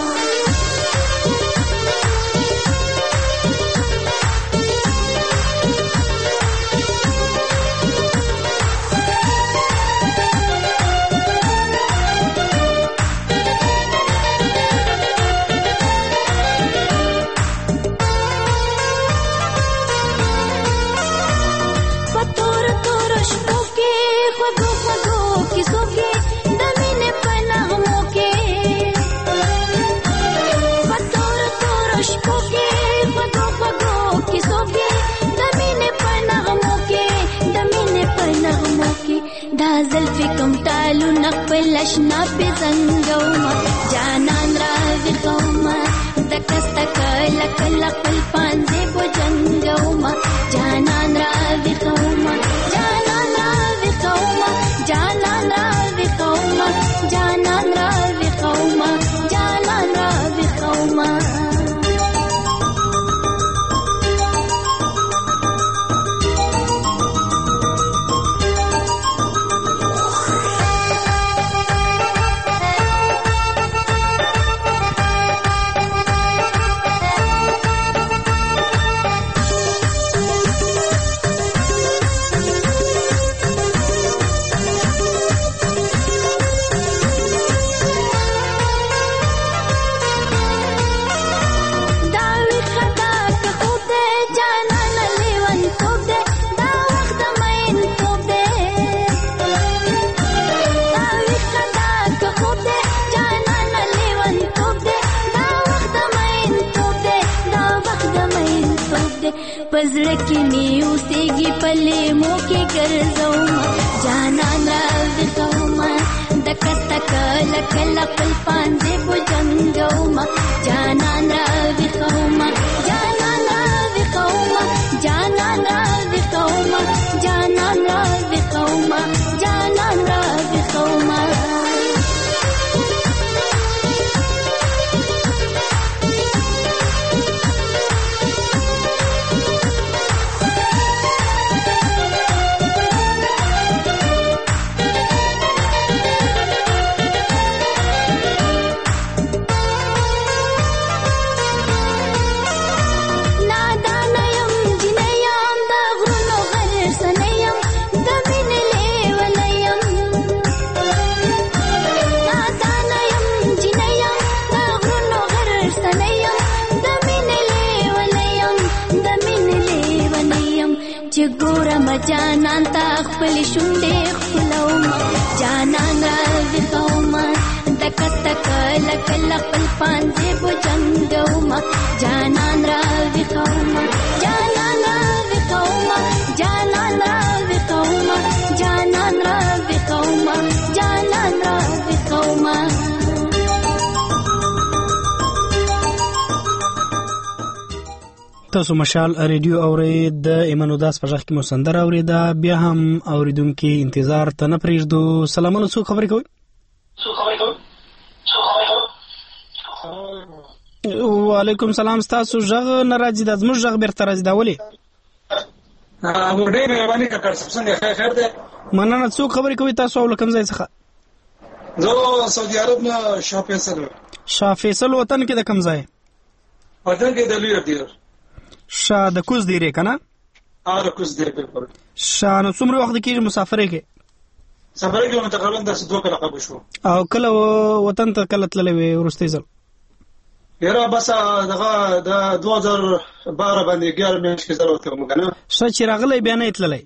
زلفی کم تالو نقبل اشنا پی زنگوما جانان راوی خوما دکستا کلا کلا قل پانزی بو جنگوما جانان راوی خوما جانان راوی خوما جانان راوی خوما جانان راوی خوما جانان راوی خوما پزړکی می اوسېږي پلې مو کې ګرځوما جانان راوي خوما دکستا کله کله خپل پانځې بو جنګوما جانان راوي خوما جانان راوي خوما جانان راوي خوما جانان راوي خوما جانان راوي خوما جانان تا خپل شونډې خپلوما جانان راوي خوما دکستا کله کله خپل پانځې بو جنګوما جانان راوي خوما جانان راوي خوما جانان راوي خوما جانان راوي خوما جانان راوي خوما تاسو مشال ریډیو اورئ د ایمن اوداس په غږ کې مو سندره اورېده. بیا هم اوریدونکو انتظار ته نه پرېږدو. سلامونه، څوک خبرې کوي؟ وعلیکم سلام. ستاسو غږ نه راځي، دا زموږ غږ بیرته راځي. دا ولې؟ ډېر مهرباني کاکړ صاحب، څنګه خیر دی؟ مننه. څوک خبرې کوي تاسو او له کوم ځای څخه؟ زه سعودي عرب نه شاه فیصل. شاه فیصل وطن کې د کوم ځای؟ وطن کې د لوی ډیر. شاه د کوز دیره کنه؟ د کوز دیره بالکل. شاه نو څومره وخت کېږي مسافرې کې؟ سفر کې تقریبا 2 کال قبل شو. او کله وطن ته کله تللی وې ورسته ځل؟ یاره بس دغه د 2012 باندې 11 میاشتې کې ضرورت کوم کنه. چې راغلی بیا نه تللی؟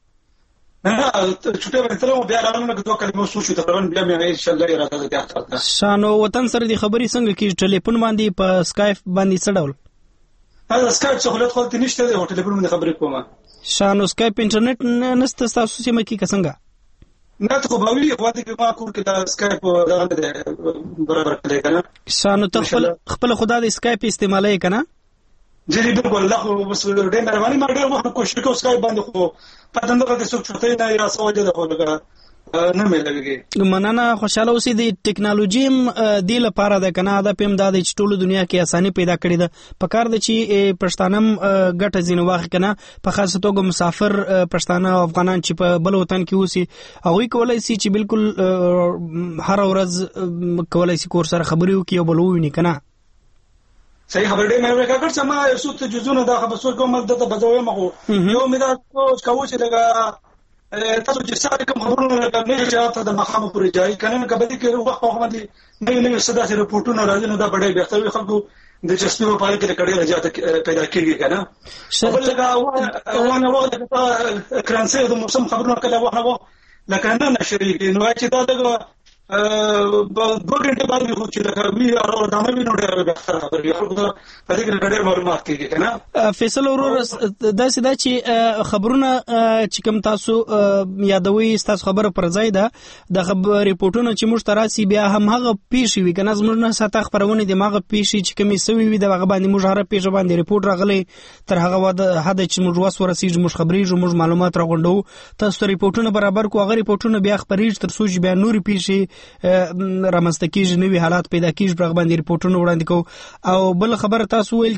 نه چټه باندې تلم بیا راغلم نو 2 کلمې وسو تقریبا بیا مې ان شاء الله اراده ده ته. شانو وطن سره د خبرې څنګه کې ټلیفون باندې په سکایپ باندې څه ډول؟ سکایپ سہولت خو ته نشته د ټلیفون باندې خبرې کوم. شانو سکایپ انټرنیټ نشته تاسو سیمه کې څنګه؟ نه ته خو باوی غواړي چې ما کور کې د سکایپ دغه نه برابر کړی کنه. شانو ته خپل خدا د سکایپ استعمالای کنه؟ جی بالکل الله بس ډېر مهرباني ما ډېر وخت کوشش وکړ سکایپ باندې خو پته نه راځي څوک چوتای نه را سوجه ده خو لګا نه ملګری. مننه خوشاله اوسې د ټیکنالوژي دی لپاره د کنه د پم د ټولو دنیا کې اساني پیدا کړې ده په کار د چې پښتانم ګټه زینو واخ کنه په خاصه توګه مسافر پښتانه افغانان چې په بل وطن کې اوسي هغه کولای شي چې بالکل هر ورځ کولای شي کور سره خبرې وکړي او بلوي نه کنه. صحیح خبر دی مې وکړ چې ما یو څه جزونه دا خبر څو کوم د بځوي مغو یو مې دا کوم چې لګا تاسو چې ساره کوم خبرونه نه چې تاسو د مخامخ پورې ځای کنه کبدي کې وخت په باندې نه صدا سره رپورټونه راځي نو دا ډېر بهتري خلکو د چسپو په اړه کې کډې راځي پیدا کیږي کنه. بل لګا وانه کرنسي د موسم خبرونه کله وانه لکه نه نشري نو چې دا دغه 2 غنټه بعد یو چې لکه وی او د امر وینو ډېر بهتر خبري خو په دې کې ډېر معلومات کیږي کنه. فیصل ورور دا سده چې خبرونه چې کوم تاسو یادوي تاسو خبره پر ځای ده د خبر ریپورتونو چې موږ تراسي بیا هم هغه پیښې وي کنه زموږ نه ساته خبرونه دماغه پیښې چې کومې سوي وي دغه باندې موږ هر پیښه باندې ریپورت راغلي تر هغه واده حد چې موږ وسورسي موږ خبري موږ معلومات راغونډو تاسو ریپورتونه برابر کو هغه ریپورتونه بیا خبري تر سوچ بیا نور پیښې رامنځته کیږي نوې حالات پیدا کیږي په باندې ریپورتونه وړاندې کو. او بل خبر تاسو ویل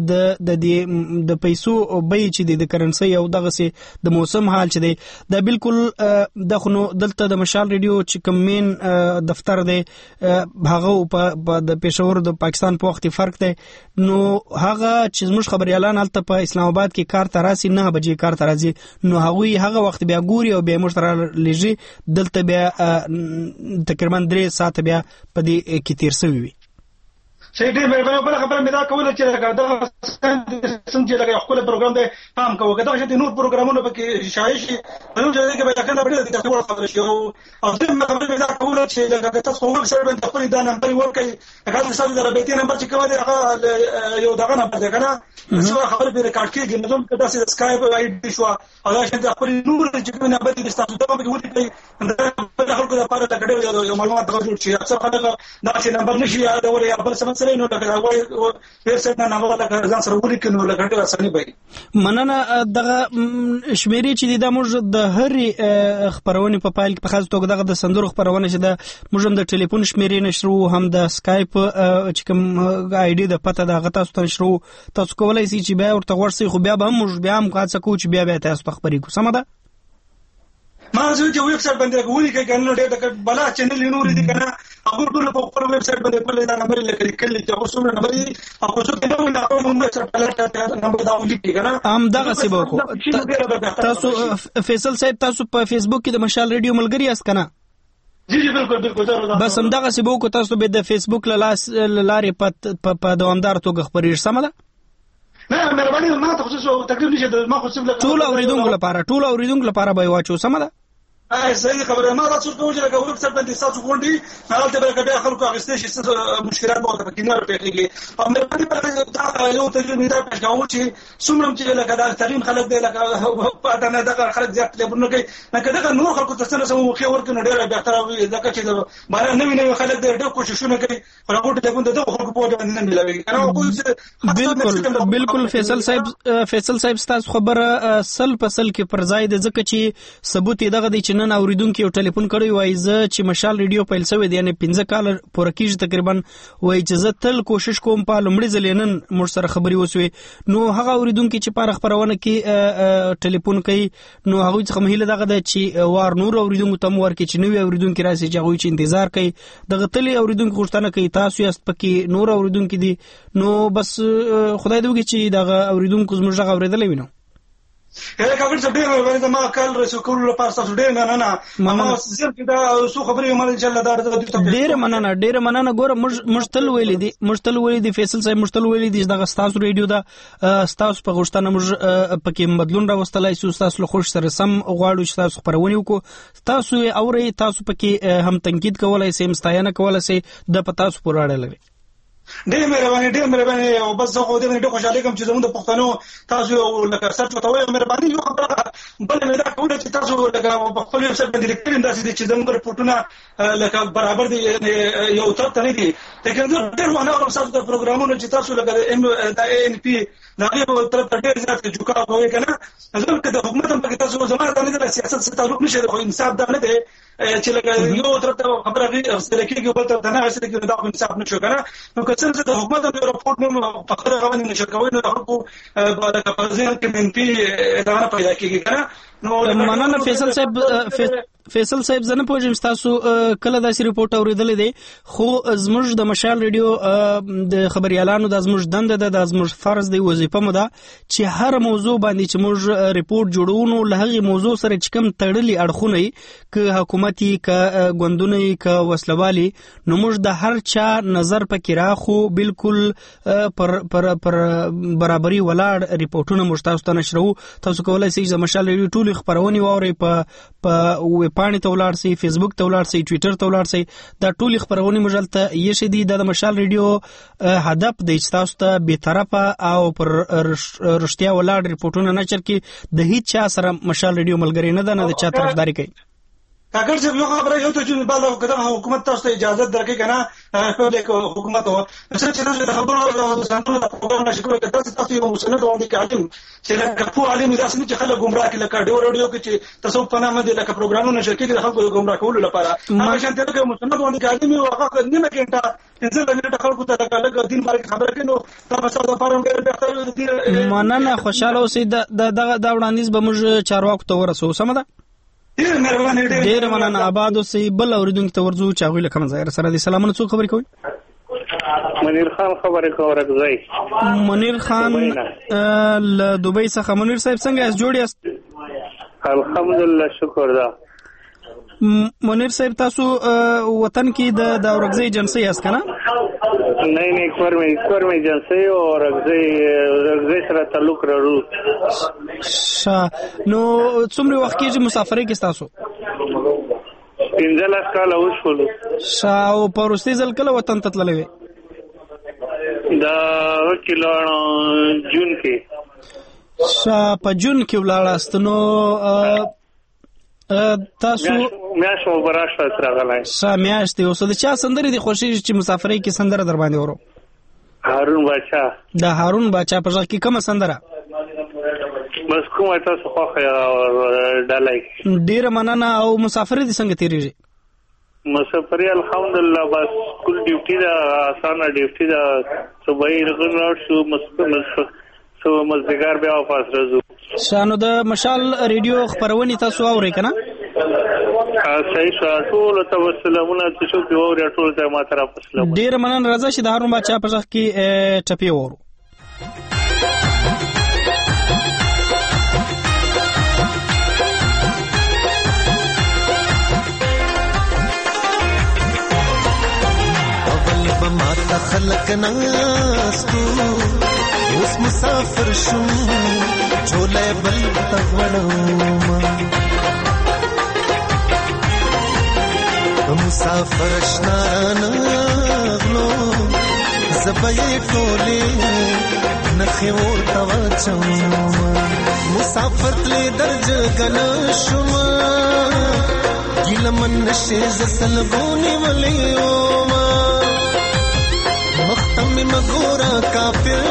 چې د پیسو بې چې د کرنسي او دغه سي د موسم حال چې دی د بالکل د خنو دلته د مشال ریډیو چې کمین دفتر دی هغه په د پېښور د پاکستان په وخت فرق دی نو هغه چې موږ خبريالان الته په اسلام آباد کې کار تراسي 9 بجې کار ترازي نو هغه وخت بیا ګوري او بیا موږ تر لږی دلته بیا تقریبا 3 ساعت بیا په دې کې تیر شوی وي. صحیح دی مې بل خبره مې دا کوله چې دا څنګه لګي خپل پروګرام دی پام کوو کدا چې نور پروګرامونه پکې شایع شي نو چې کې به کنه بډې د څه خبره شي او دې مې دا کوله چې لګي تاسو خو سره باندې خپل دا نمبر ورکړي هغه څه د رابطې نمبر چې کوي هغه یو دغه نمبر دی کنه څو خبره به ریکارډ کیږي نو کدا چې سکایپ آی ډی شو او دا چې خپل نور چې کوي نمبر دې تاسو ته به ورکړي دا خلکو لپاره دا کډې یو معلومات غوښتل شي اکثر خلک دا چې نمبر نشي یاد اوري خپل سم سره نو لکه وای ورسره نه نو لکه ځان سره ولي کنه لکه ډېر اسانه وي. مننه دغه شمیرې چې د موږ د هر خبرونه په پایل کې په خاص توګه دغه د صندوق خبرونه چې د موږ د ټلیفون شمیرې نشرو هم د سکایپ چې کوم آی ډی د پته د غتا ستاسو نشرو تاسو کولای شئ چې بیا ورته ورسې خو بیا به موږ بیا هم کاڅ کو چې بیا تاسو ته خبرې کو سم ده. ما زه چې ویب سټ باندې کولی کې کنه ډېر د بلا چینل نور دي کنه هغه ټول په خپل ویب سټ باندې خپل دا نمبر لیکل کړي چې اوس نو نمبر هغه څه ته نو هغه موږ سره پلان نمبر دا ولې کنه ام دغه سی بوکو تاسو فیصل صاحب تاسو په فیسبوک کې د مشال ریډیو ملګری یاست کنه؟ جی بالکل بس هم دغه سی بوکو تاسو به د فیسبوک لارې په دوامدار توګه خبرې سم ده؟ نه مهرباني ما ته خصوصا تقریبا نشه ما خصوصا ټول اوریدونکو لپاره به واچو سم ده؟ صحیح خبره ما تاسو ته وجه کوم څه باندې تاسو غونډي هغه ته به خلکو اغستې شي مشکلات به پکې نه راپېږي او مې باندې په یو تجربه دا پېښ کاوه چې څومره چې لکه دا ترين خلک دی لکه پټه نه دا خلک زیات ټلیفون کوي لکه دا نور خلکو ته څنګه سمو خو ورکنه ډېر به تر وي لکه چې ما نوې خلک ډېر کوششونه کوي خو ټلیفون د خلکو په وجه نه ملوي. بالکل فیصل صاحب تاسو خبره سل په سل کې پر ځای د ځکه چې ثبوت دغه دی چې نن اوریدونکو یو ټلیفون کړی وای زه چې مشال ریډیو پیل شوی دی یعنی 15 کال پوره کیږي تقریبا وای چې زه تل کوشش کوم په لومړي ځل نن موږ سره خبري وسوي نو هغه اوریدونکو چې په خبرونه کې ټلیفون کوي نو هغه څخه مهله دغه د چې وار نور اوریدونکو تم ور کې چې نوې اوریدونکو راسي چې هغه چې انتظار کوي دغه تل اوریدونکو غوښتنه کوي تاسو یې پکې نور اوریدونکو دي نو بس خدای دې وکړي چې دغه اوریدونکو زموږ غږ اوریدلې وینو کله کابل څخه ډیر باندې ما کال رسو کول لپاره تاسو ډیر نه ما زر کې دا سو خبرې مال ان شاء الله دا ډیر مننه ګوره مشتل ویلې دي فیصل صاحب مشتل ویلې دي دغه تاسو ریډیو دا تاسو په غوښتنه موږ پکې بدلون راوستلای سو تاسو له خوش سره سم غواړو چې تاسو خبرونه وکړو تاسو اوري تاسو پکې هم تنقید کولای سي مستاینه کولای سي د پتا تاسو پوراړه لري ډېر مهرباني او بس زه خو دې ډېر خوشاله کوم چې زموږ د پښتنو تاسو لکه سره توای مهرباني یو خبره بل مې دا کوله چې تاسو لکه په خپل ویب سټ باندې لیکل انداسې چې زموږ رپورټونه لکه برابر دي یو طرف ته نه دي لیکن زه ډېر وانه او تاسو د پروګرامونو چې تاسو لکه د ان پی ناغي په طرف ته ډېر زیات جوکا کوي کنه ځکه د حکومت هم په تاسو زموږ د سیاست سره تعلق نشي خو انصاف دا نه دی چې لکه یو طرف ته خبره غوښتل کېږي بل طرف ته نه غوښتل کېږي دا انصاف نشو کنه نو که څنګه د حکومت د رپورټ نو په خبره باندې نشي کوي نو خلکو د کپازین کې من پی دا نه پیدا کېږي کنه نو مننه فیصل صاحب زنه پوجم تاسو کله داسې رپورټ اوریدل دي خو زموږ د مشال ریډیو د خبريالانو د زموږ دنده د زموږ فرض دی وظیفه مو ده چې هر موضوع باندې چې موږ رپورټ جوړو له هغه موضوع سره چې کوم تړلي اړخونه ک حکومتي ک غوندونه ک وسلوالي نو موږ د هر چا نظر پکې راخو بالکل پر برابرۍ ولاړ رپورټونه موږ تاسو ته نشرو تاسو کولای شئ چې مشال ریډیو ټول خبرونه واوري په پاڼې ته ولاړ سي فیسبوک ته ولاړ سي ټوئیټر ته ولاړ سي دا ټول خبرونه مجلته یې شدي د مشال ریډیو هدف د تاسو ته به طرفه او پر رښتیا ولاړ رپورټونه نشر کی د هیڅ چا سره مشال ریډیو ملګری نه ده نه د چا طرفداري کوي اگر چې یو خبره یو ته چې بالا کده حکومت تاسو ته اجازه درکې کنه په حکومت هو چې د خبرو ځانونو په کومه نشي کوي تاسو یو مسند وندي کاټم چې لکه په عالم داسې چې خلک گمراه کړي لکه ډیو کې چې تاسو په نامه دي لکه پروګرامونه نشر کړي د خلکو گمراه کولو لپاره هغه شان ته کوم مسند وندي کاټم یو هغه نیمه کې انځل نه خلکو ته لکه دین باندې خبره کینو تاسو د فارم ډیر بهتر دي مننه خوشاله اوسئ د وړاندیز به موږ چارواکو ته ورسو سم ده ډیر مننه آباد اوسئ بل اوریدونکو ته ورځو چې هغه لکه ظاهر سره د سلامونه څو خبرې کوي منیر خان خبرې کوي منیر خان له دوبۍ څخه منیر صاحب څنګه یاست جوړ یاست الحمدلله شکر ده منیر صاحب تاسو وطن کې د اورګزۍ ایجنسی یاست کنه نه کور می ایجنسی او اورګزۍ سره تعلق لرو نو څومره وخت کې مسافرۍ کې تاسو 15 کال وشول او پروستي ځل کله وطن ته تللی دا کله جون کې په جون کې ولاړاست نو تاسو میاشو براشه تر غلای میاشت یو څه د چا سندري دي خوشي چې مسافرۍ کې سندره در باندې ورو هارون باچا د هارون باچا په ځکه کې کومه سندره بس کومه تاسو خو ډالای ډیر مننه او مسافرۍ دي څنګه تیریږي مسافرۍ الحمدلله بس کل ډیوټي دا اسانه ډیوټي دا صبحي رغنور شو مزدګار بیا واپس راځو شانو د مشال ریډیو خبرونه تاسو اورئ کنه صحیح ټول توسلمونه چې شو په اوري ټول ته ما طرف اسلام ډیر مننه راځه چې د هارون باچا په ځخ کې ټپی ورو اول بما تخلق ناستو اوس مسافر شوم چولې بل تغړم مسافر شنان غلو زبې ټولې نخې ورته واچم مسافر لې درج غل شوم ګلمن نشه زسل غونې ولې مختم مګورا کافر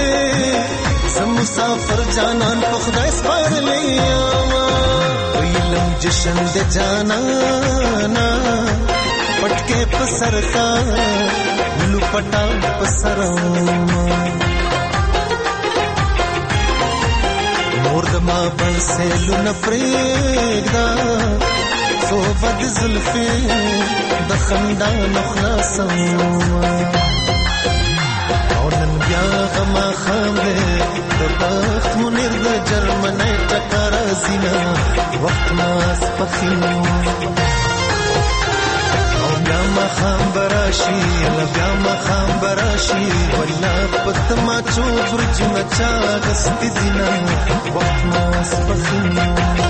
شوي سم مسافر جانان په خدای سپارلې عالم جشن دے جانا نا پٹکے پسر کا لپٹا پسروں مردما بنسے لن پریگدا سو بد زلفے دخندا نخلاصا اونن بیا غما خاملے دبخت منیر دا جرمنی ٹکارا زینا وقت ماس پخینو بیا ما خام براشی اللہ بیا ما خام براشی واللہ پتما چو برجو نچا گستی دینا وقت ماس پخینو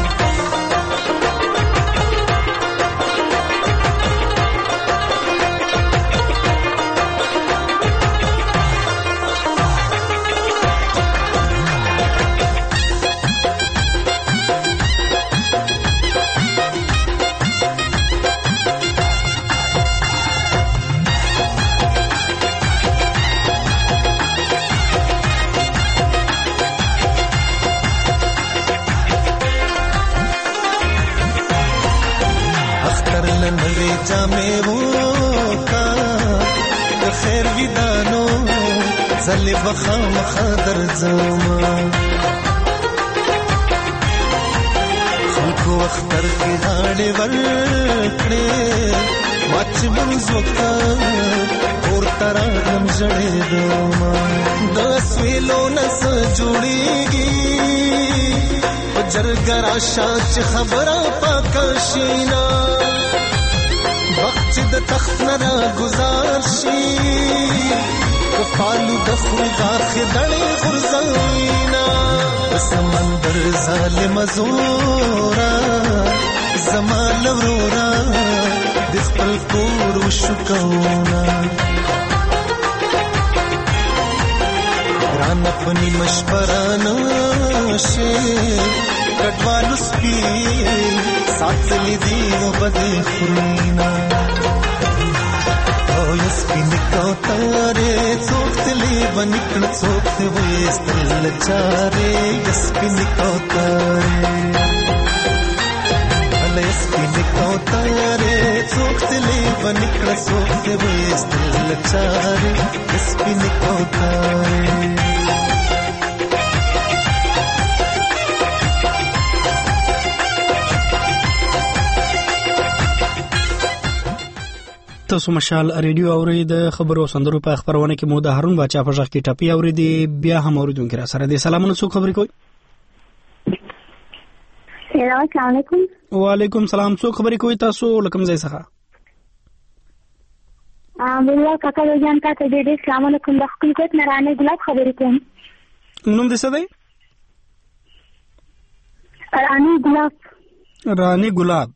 زلی بخا مخادر زما خلکو اختر کی غاڑی ورکڑی ماچ منزوکا اور ترانم جڑی دوما دس ویلو نس جوڑی گی جرگرا شاچ خبرا پاکشینا وقت د تخت نرا گزار شی فالو دخل غاخ دڑی غرزائینا سمندر ظالم زورا زمال ورورا دخل کور شکونا ران اپنی مشپرانا شے کٹوالو سپی ساتھ لی دیو بدی خورینا یسپینکو تارے څوختلی ونکړ څوخت وېستل چارې یسپینکو تارې ال یسپینکو تارې څوختلی ونکړ څوخت وېستل چارې یسپینکو تارې تاسو مشال ریډیو اوري د خبرو سندرو په خبرونه کې مو د هارون بچا په ځخ کې ټپي اوري دی بیا هم اوریدونکو را سره دي سلامونه څو خبرې کوي السلام علیکم وعلیکم سلام څو خبرې کوي تاسو لکم ځای څخه بلوا کاکا جان کا ته دې السلام علیکم د خپل کوټ نرانه ګلاب خبرې کوم نوم دې څه دی رانی ګلاب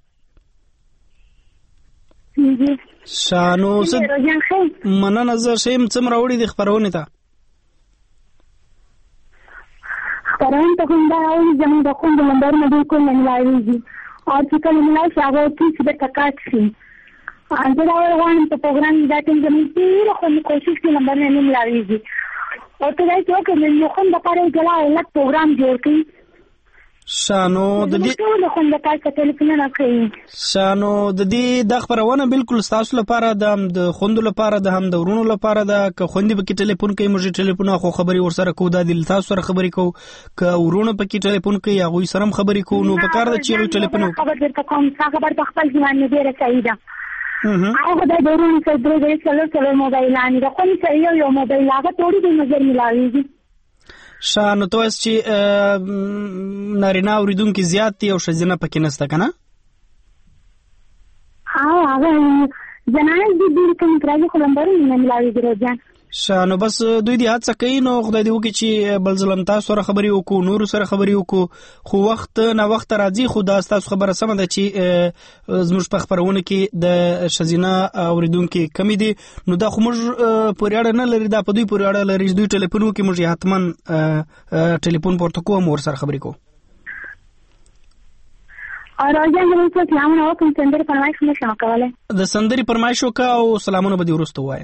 شانو سد مننه زه شیم څم راوړي د خبرونه ته خبرونه ته کوم دا او زموږ د کوم نمبر نه بالکل نه لایوي او چې کله ملای شاغو چې د تکات شي انځه دا وایي په پروګرام دا ټیم زموږ ټول خو کوشش کوي نمبر نه لایوي او ته دا چې کوم یو خو د پاره ګلا الګ پروګرام جوړ کړي شانو د دې د خبرونه بالکل تاسو لپاره د خوندو لپاره د هم د ورونو لپاره د خوندې په کې ټلیفون کوي موږ ټلیفون خو خبري ور سره کو د تاسو سره خبري کو ک ورونو په کې ټلیفون کوي هغه سره خبري کو نو په کار د چیرې ټلیفون خبر درته کوم خبر په خپل ځوان نه ډیره سعیده هغه د ورونو سره درې څلور موبایل ان د کوم څه یو موبایل هغه ټولې د نظر ملاويږي شانو تو اس چې نارینه اوریدونکو زیات دي او شزینه پکې نسته کنه هغه جنان دې کوم ترې خو نمبر نه ملاوي درځه شانو بس دوی دې هڅه کوي نو خدای دې وکړي چې بل ظلم تاسو سره خبري وکړو نور سره خبري وکړو خو وخت نه وخت راځي خو دا تاسو خبره سم ده چې زموږ په خبرونه کې د شزینه اوریدونکو کمی دي نو دا خو موږ پورې اړه نه لري دا په دوی پورې اړه لري دوی ټلیفون کې موږ حتمان ټلیفون پورته کوو مور سره خبري کوو او راځي موږ څه سلامونه وکړو سندري فرمایش نشم کولای د سندري فرمایش وکړه او سلامونه به دې ورسته وایي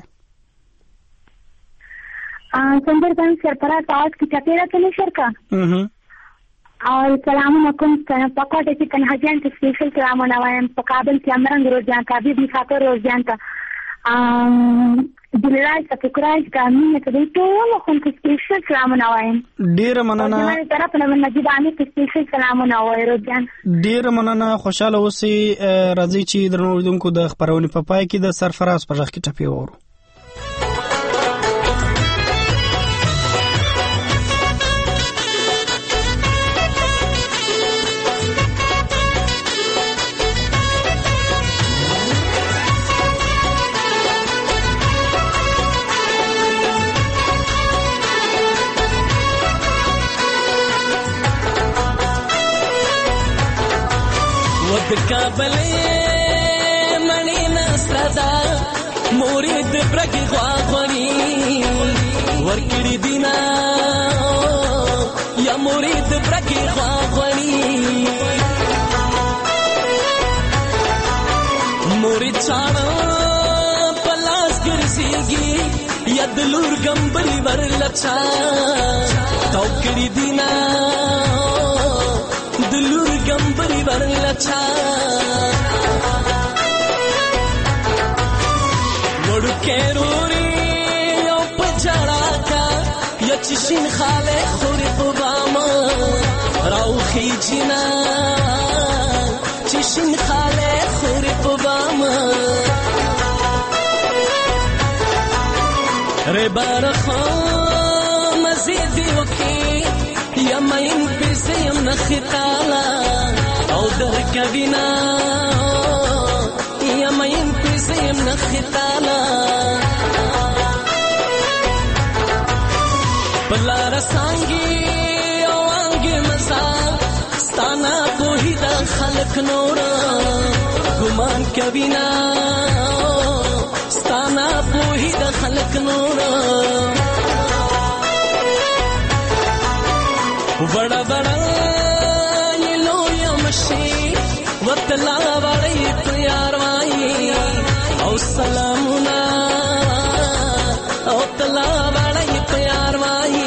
سندر بن سرپرست آواز کی چپیرا کے نشر کا او سلامونه کوم په کوټه کې کنه حجان ته سپیشل سلامونه وایم په کابل کې امرنګ روزان ته بيبي خاطر روزان ته دلای ته فکرای ته مینه ته ټول خو ته سپیشل سلامونه وایم. ډیر مننه. زموږ طرف نه مجیدانه ته سپیشل سلامونه وایم روزان. ډیر مننه. خوشاله اوسئ. راځي چې درنوردونکو د خبرونې په پای کې د سرفراز په ځخ کې ټپي وورو. کابلې منی نسردا مورید برګي غواغوري ورکړي دینا یا مورید برګي غواغوري مورید چانه پلاس ګرځيږي یا دلور ګمبري ورلچا توکړي دینا دلور ګمبري ورلچا وړکېروري او پجړا کا یچشین خاله خوري په باما راوخي جنا چشین خاله خوري په باما ر بارخه مزید وکي یمین پسیم نخطالا او در کبینا یمین پسیم نخطالا پلا رسانگی او آنگی مزا ستانا کوئی دا خلق نورا گمان کبینا ستانا کوئی دا خلق نورا بڑا بڑا نیلو یمشی وطلا بڑی پیار وائی او سلامنا او تلا بڑی پیار وائی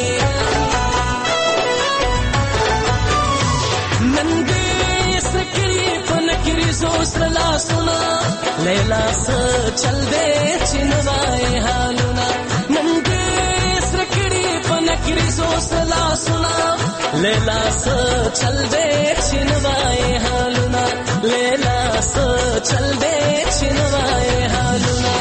نندی سکی پنکری سوسلا سنا لیلا سا چل دے چنوائے حالنا نندی سکڑی پنکری سوسلا سنا لیلا سا چل دے چنوائے حالنا لیلا سا چل دے چنوائے حالنا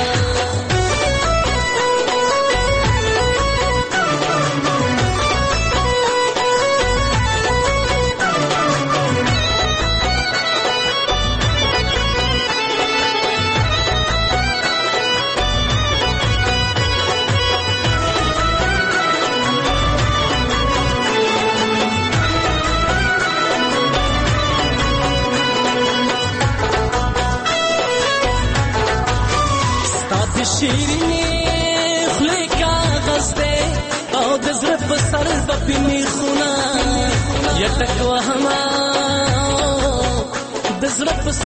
شیرینی خلی کاغذ دے او دزر پسر بپینی خونا یتک وهما دزر پسر